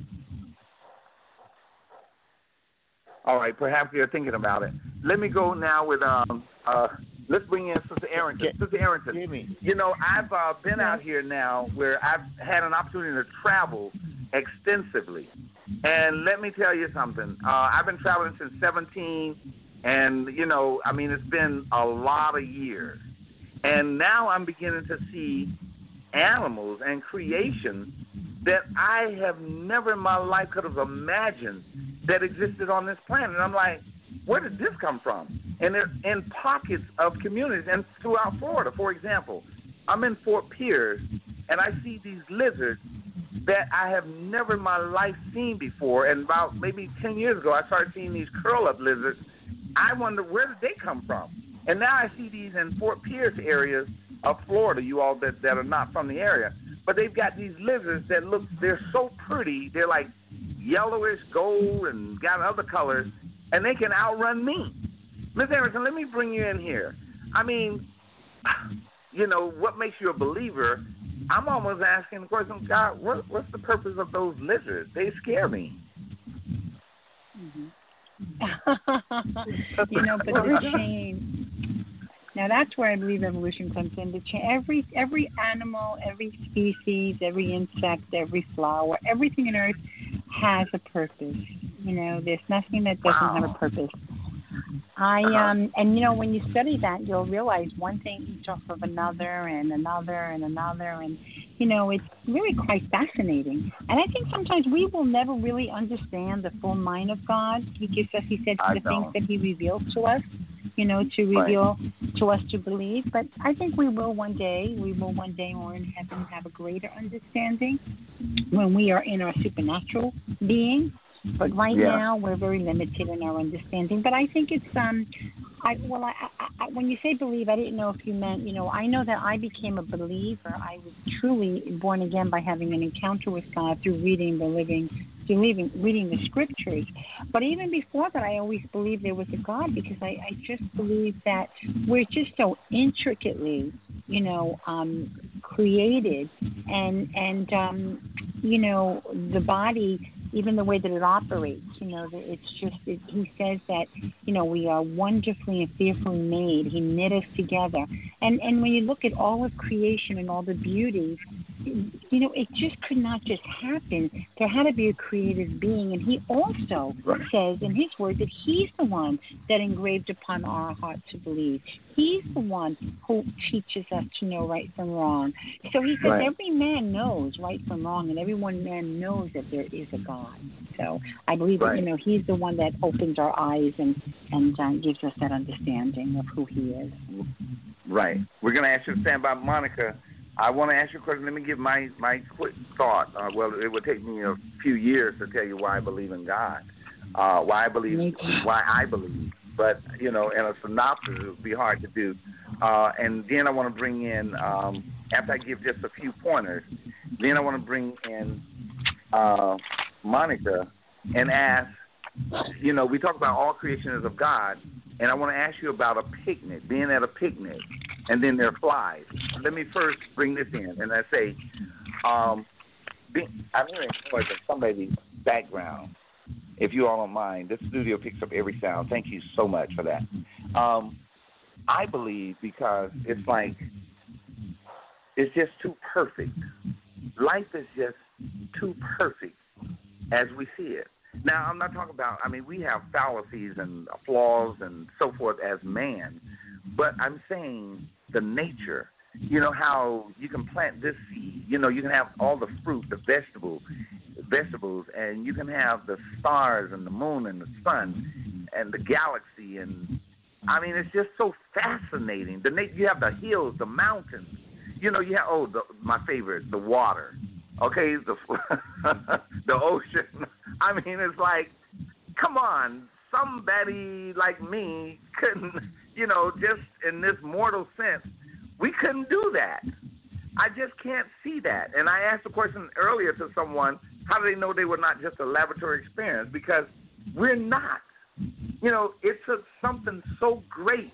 All right, perhaps you're thinking about it. Let me go now with, um, uh, let's bring in Sister Arrington. Sister Arrington, you know, I've uh, been out here now where I've had an opportunity to travel extensively. And let me tell you something. Uh, I've been traveling since seventeen, and, you know, I mean, it's been a lot of years. And now I'm beginning to see animals and creation that I have never in my life could have imagined that existed on this planet. And I'm like, where did this come from? And they're in pockets of communities and throughout Florida. For example, I'm in Fort Pierce, and I see these lizards that I have never in my life seen before. And about maybe ten years ago, I started seeing these curl-up lizards. I wonder, where did they come from? And now I see these in Fort Pierce areas of Florida, you all that, that are not from the area. But they've got these lizards that look, they're so pretty. They're like yellowish gold and got other colors, and they can outrun me. Miz Anderson, let me bring you in here. I mean, you know, what makes you a believer? I'm almost asking the question, God, what, what's the purpose of those lizards? They scare me. Mm-hmm. You know, but the change. Now that's where I believe evolution comes in. The cha- every every animal, every species, every insect, every flower, everything on Earth has a purpose. You know, there's nothing that doesn't wow. have a purpose. I um and you know, when you study that, you'll realize one thing eats off of another and another and another, and you know, it's really quite fascinating. And I think sometimes we will never really understand the full mind of God. He gives us, he said, the things that he reveals to us, you know, to reveal right. to us to believe. But I think we will one day, we will one day when we're in heaven have a greater understanding when we are in our supernatural being. But right yeah. now, we're very limited in our understanding. But I think it's, um, I well, I, I, when you say believe, I didn't know if you meant, you know, I know that I became a believer. I was truly born again by having an encounter with God through reading the living, through reading, reading the scriptures. But even before that, I always believed there was a God, because I, I just believe that we're just so intricately, you know, um, created, and and um, you know, the body, even the way that it operates, you know, it's just, it, he says that, you know, we are wonderfully and fearfully made. He knit us together. And and when you look at all of creation and all the beauty, you know, it just could not just happen. There had to be a creative being. And he also right. says in his word that he's the one that engraved upon our heart to believe. He's the one who teaches us to know right from wrong. So he says right. every man knows right from wrong, and every one man knows that there is a God. So I believe right. that, you know, he's the one that opens our eyes and, and uh, gives us that understanding of who he is. Right. We're going to ask you to stand by, Monica. I want to ask you a question. Let me give my, my quick thought. Uh, well, it would take me a few years to tell you why I believe in God, uh, why I believe, why I believe. But, you know, in a synopsis, it would be hard to do. Uh, and then I want to bring in, um, after I give just a few pointers, then I want to bring in uh, Monica and ask, you know, we talk about all creation is of God, and I want to ask you about a picnic, being at a picnic, and then there are flies. Let me first bring this in, and I say, um, be, I'm hearing noise in somebody's background. if you all don't mind. This studio picks up every sound. Thank you so much for that. Um, I believe because it's like it's just too perfect. Life is just too perfect as we see it. Now, I'm not talking about, I mean, we have fallacies and flaws and so forth as man, but I'm saying the nature, you know, how you can plant this seed, you know, you can have all the fruit, the vegetable, vegetables, and you can have the stars and the moon and the sun and the galaxy, and I mean, it's just so fascinating. The na- you have the hills, the mountains, you know, you have, oh, the, my favorite, the water. Okay, the the ocean. I mean, it's like, come on, somebody like me couldn't, you know, just in this mortal sense, we couldn't do that. I just can't see that. And I asked a question earlier to someone, how do they know they were not just a laboratory experience? Because we're not. You know, it's a, something so great,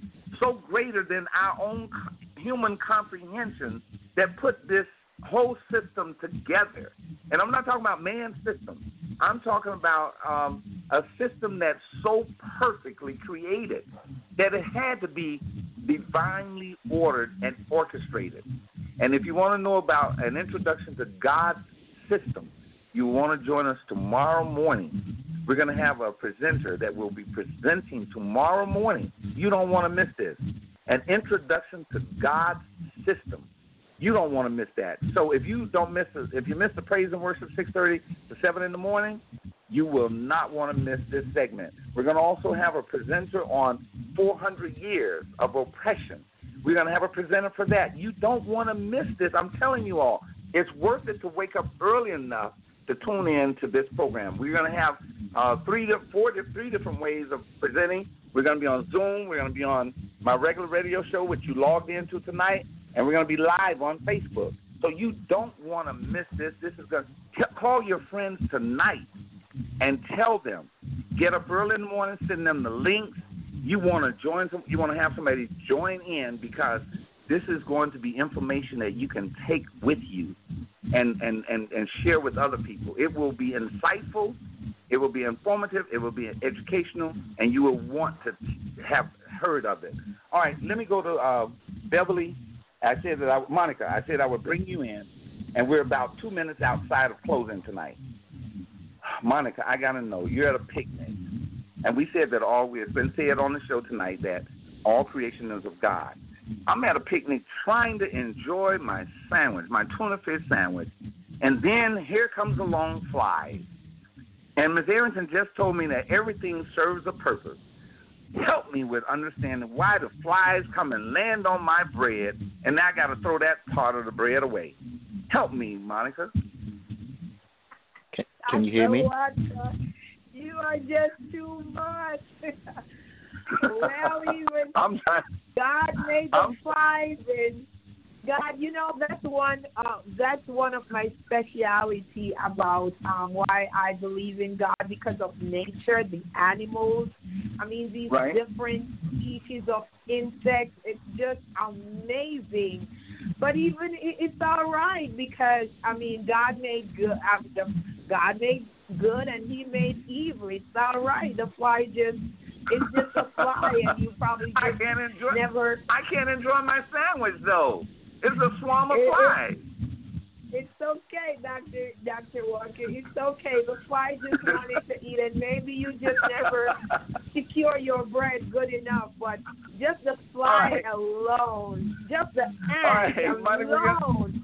so greater than our own human comprehension that put this whole system together. And I'm not talking about man's system. I'm talking about um, a system that's so perfectly created that it had to be divinely ordered and orchestrated. And if you want to know about an introduction to God's system, you want to join us tomorrow morning. We're going to have a presenter that will be presenting tomorrow morning. You don't want to miss this. An introduction to God's system. You don't want to miss that. So if you don't miss it, if you miss the praise and worship six thirty to seven in the morning, you will not want to miss this segment. We're going to also have a presenter on four hundred years of oppression. We're going to have a presenter for that. You don't want to miss this. I'm telling you all, it's worth it to wake up early enough to tune in to this program. We're going to have uh, three to four to three different ways of presenting. We're going to be on Zoom. We're going to be on my regular radio show, which you logged into tonight. And we're going to be live on Facebook. So you don't want to miss this. This is going to call your friends tonight and tell them. Get up early in the morning, send them the links. You want to join some, you want to have somebody join in because this is going to be information that you can take with you and, and, and, and share with other people. It will be insightful. It will be informative. It will be educational, and you will want to have heard of it. All right, let me go to uh, Beverly. I said that I, Monica, I said I would bring you in, and we're about two minutes outside of closing tonight. Monica, I got to know, you're at a picnic, and we said that all, it's been said on the show tonight that all creation is of God. I'm at a picnic trying to enjoy my sandwich, my tuna fish sandwich, and then here comes along flies. And Miz Arrington just told me that everything serves a purpose. Help me with understanding why the flies come and land on my bread, and now I got to throw that part of the bread away. Help me, Monica. Can, can you hear me? What, uh, you are just too much. Well, even I'm trying. God made the I'm, flies, and God, you know, that's one. Uh, that's one of my speciality about um, why I believe in God, because of nature, the animals. I mean, these right. different species of insects. It's just amazing. But even it, it's all right because I mean, God made good. Uh, the, God made good, and He made evil. It's all right. The fly just. It's just a fly, and you probably just I can't enjoy, never. I can't enjoy my sandwich though. It's a swarm of it, flies. It, it's okay, Doctor Doctor Walker. It's okay. The fly just wanted to eat, and maybe you just never secure your bread good enough. But just the fly right. alone, just the ant right. alone.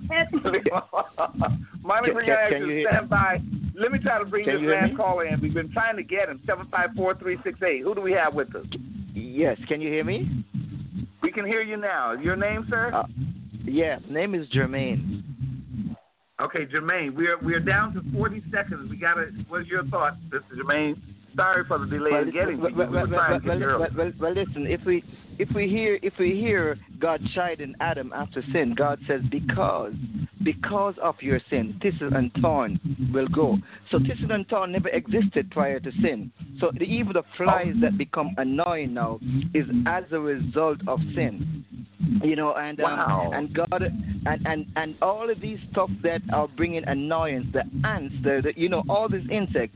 Monica, we're going to stand by. Let me try to bring Can this last caller in. We've been trying to get him, seven five four, three six eight. Who do we have with us? Yes, can you hear me? We can hear you now. Your name, sir? Uh, yeah, name is Jermaine. Okay, Jermaine, we're we're down to forty seconds. We got to, what's your thought, Mister Jermaine? Sorry for the delay well, in getting well, to you. Well, we well, well, well, well, well, well, listen, if we if we hear if we hear God chiding Adam after sin, God says because because of your sin, thistle and thorn will go. So thistle and thorn never existed prior to sin. So the, even the flies that become annoying now is as a result of sin. You know, and um, wow. and God and, and and all of these stuff that are bringing annoyance, the ants, the, the you know, all these insects,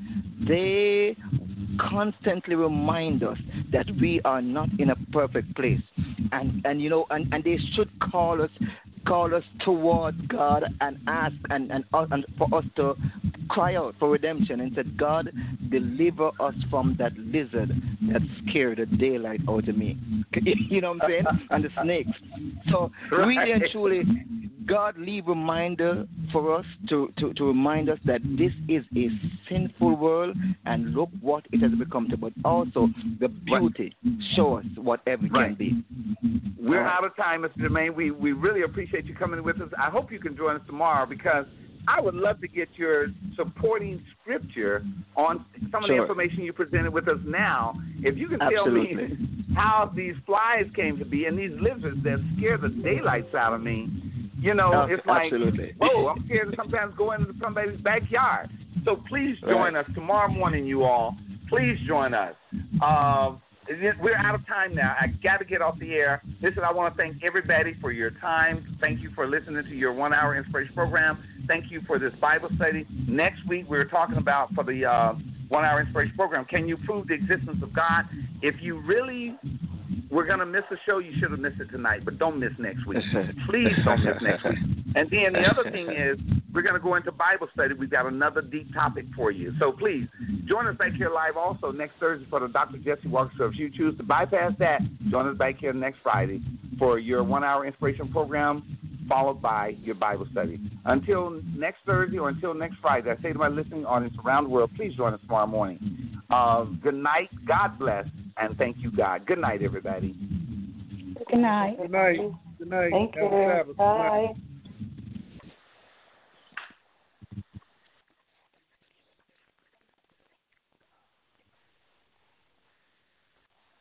they constantly remind us that we are not in a perfect place, and and you know, and, and they should call us call us towards God and ask and and, uh, and for us to cry out for redemption and said, God, deliver us from that lizard that scared the daylight out of me. You know what I'm saying? And the snakes. So right. really and truly, God leave reminder for us to, to, to remind us that this is a sinful world, and look what it has become to. But also the beauty show us whatever it right. can be. We're right. out of time, Mister Jermaine. We we really appreciate you coming with us. I hope you can join us tomorrow, because I would love to get your supporting scripture on some of sure. the information you presented with us now. If you can Absolutely. tell me how these flies came to be and these lizards that scare the daylights out of me, you know, no, it's like, absolutely. whoa, I'm scared to sometimes go into somebody's backyard. So please join right. us tomorrow morning, you all. Please join us. Uh, We're out of time now. I got to get off the air. Listen, I want to thank everybody for your time. Thank you for listening to your one-hour inspiration program. Thank you for this Bible study. Next week, we're talking about, for the uh, one-hour inspiration program, can you prove the existence of God? If you really were going to miss a show, you should have missed it tonight, but don't miss next week. Please don't miss next week. And then the other thing is, we're going to go into Bible study. We've got another deep topic for you. So please, join us back here live also next Thursday for the Doctor Jesse Walker Show. If you choose to bypass that, join us back here next Friday for your one-hour inspiration program, followed by your Bible study. Until next Thursday or until next Friday, I say to my listening audience around the world, please join us tomorrow morning. Uh, good night, God bless, and thank you, God. Good night, everybody. Good night. Good night. Good night. Thank Have a you. Sabbath. Bye.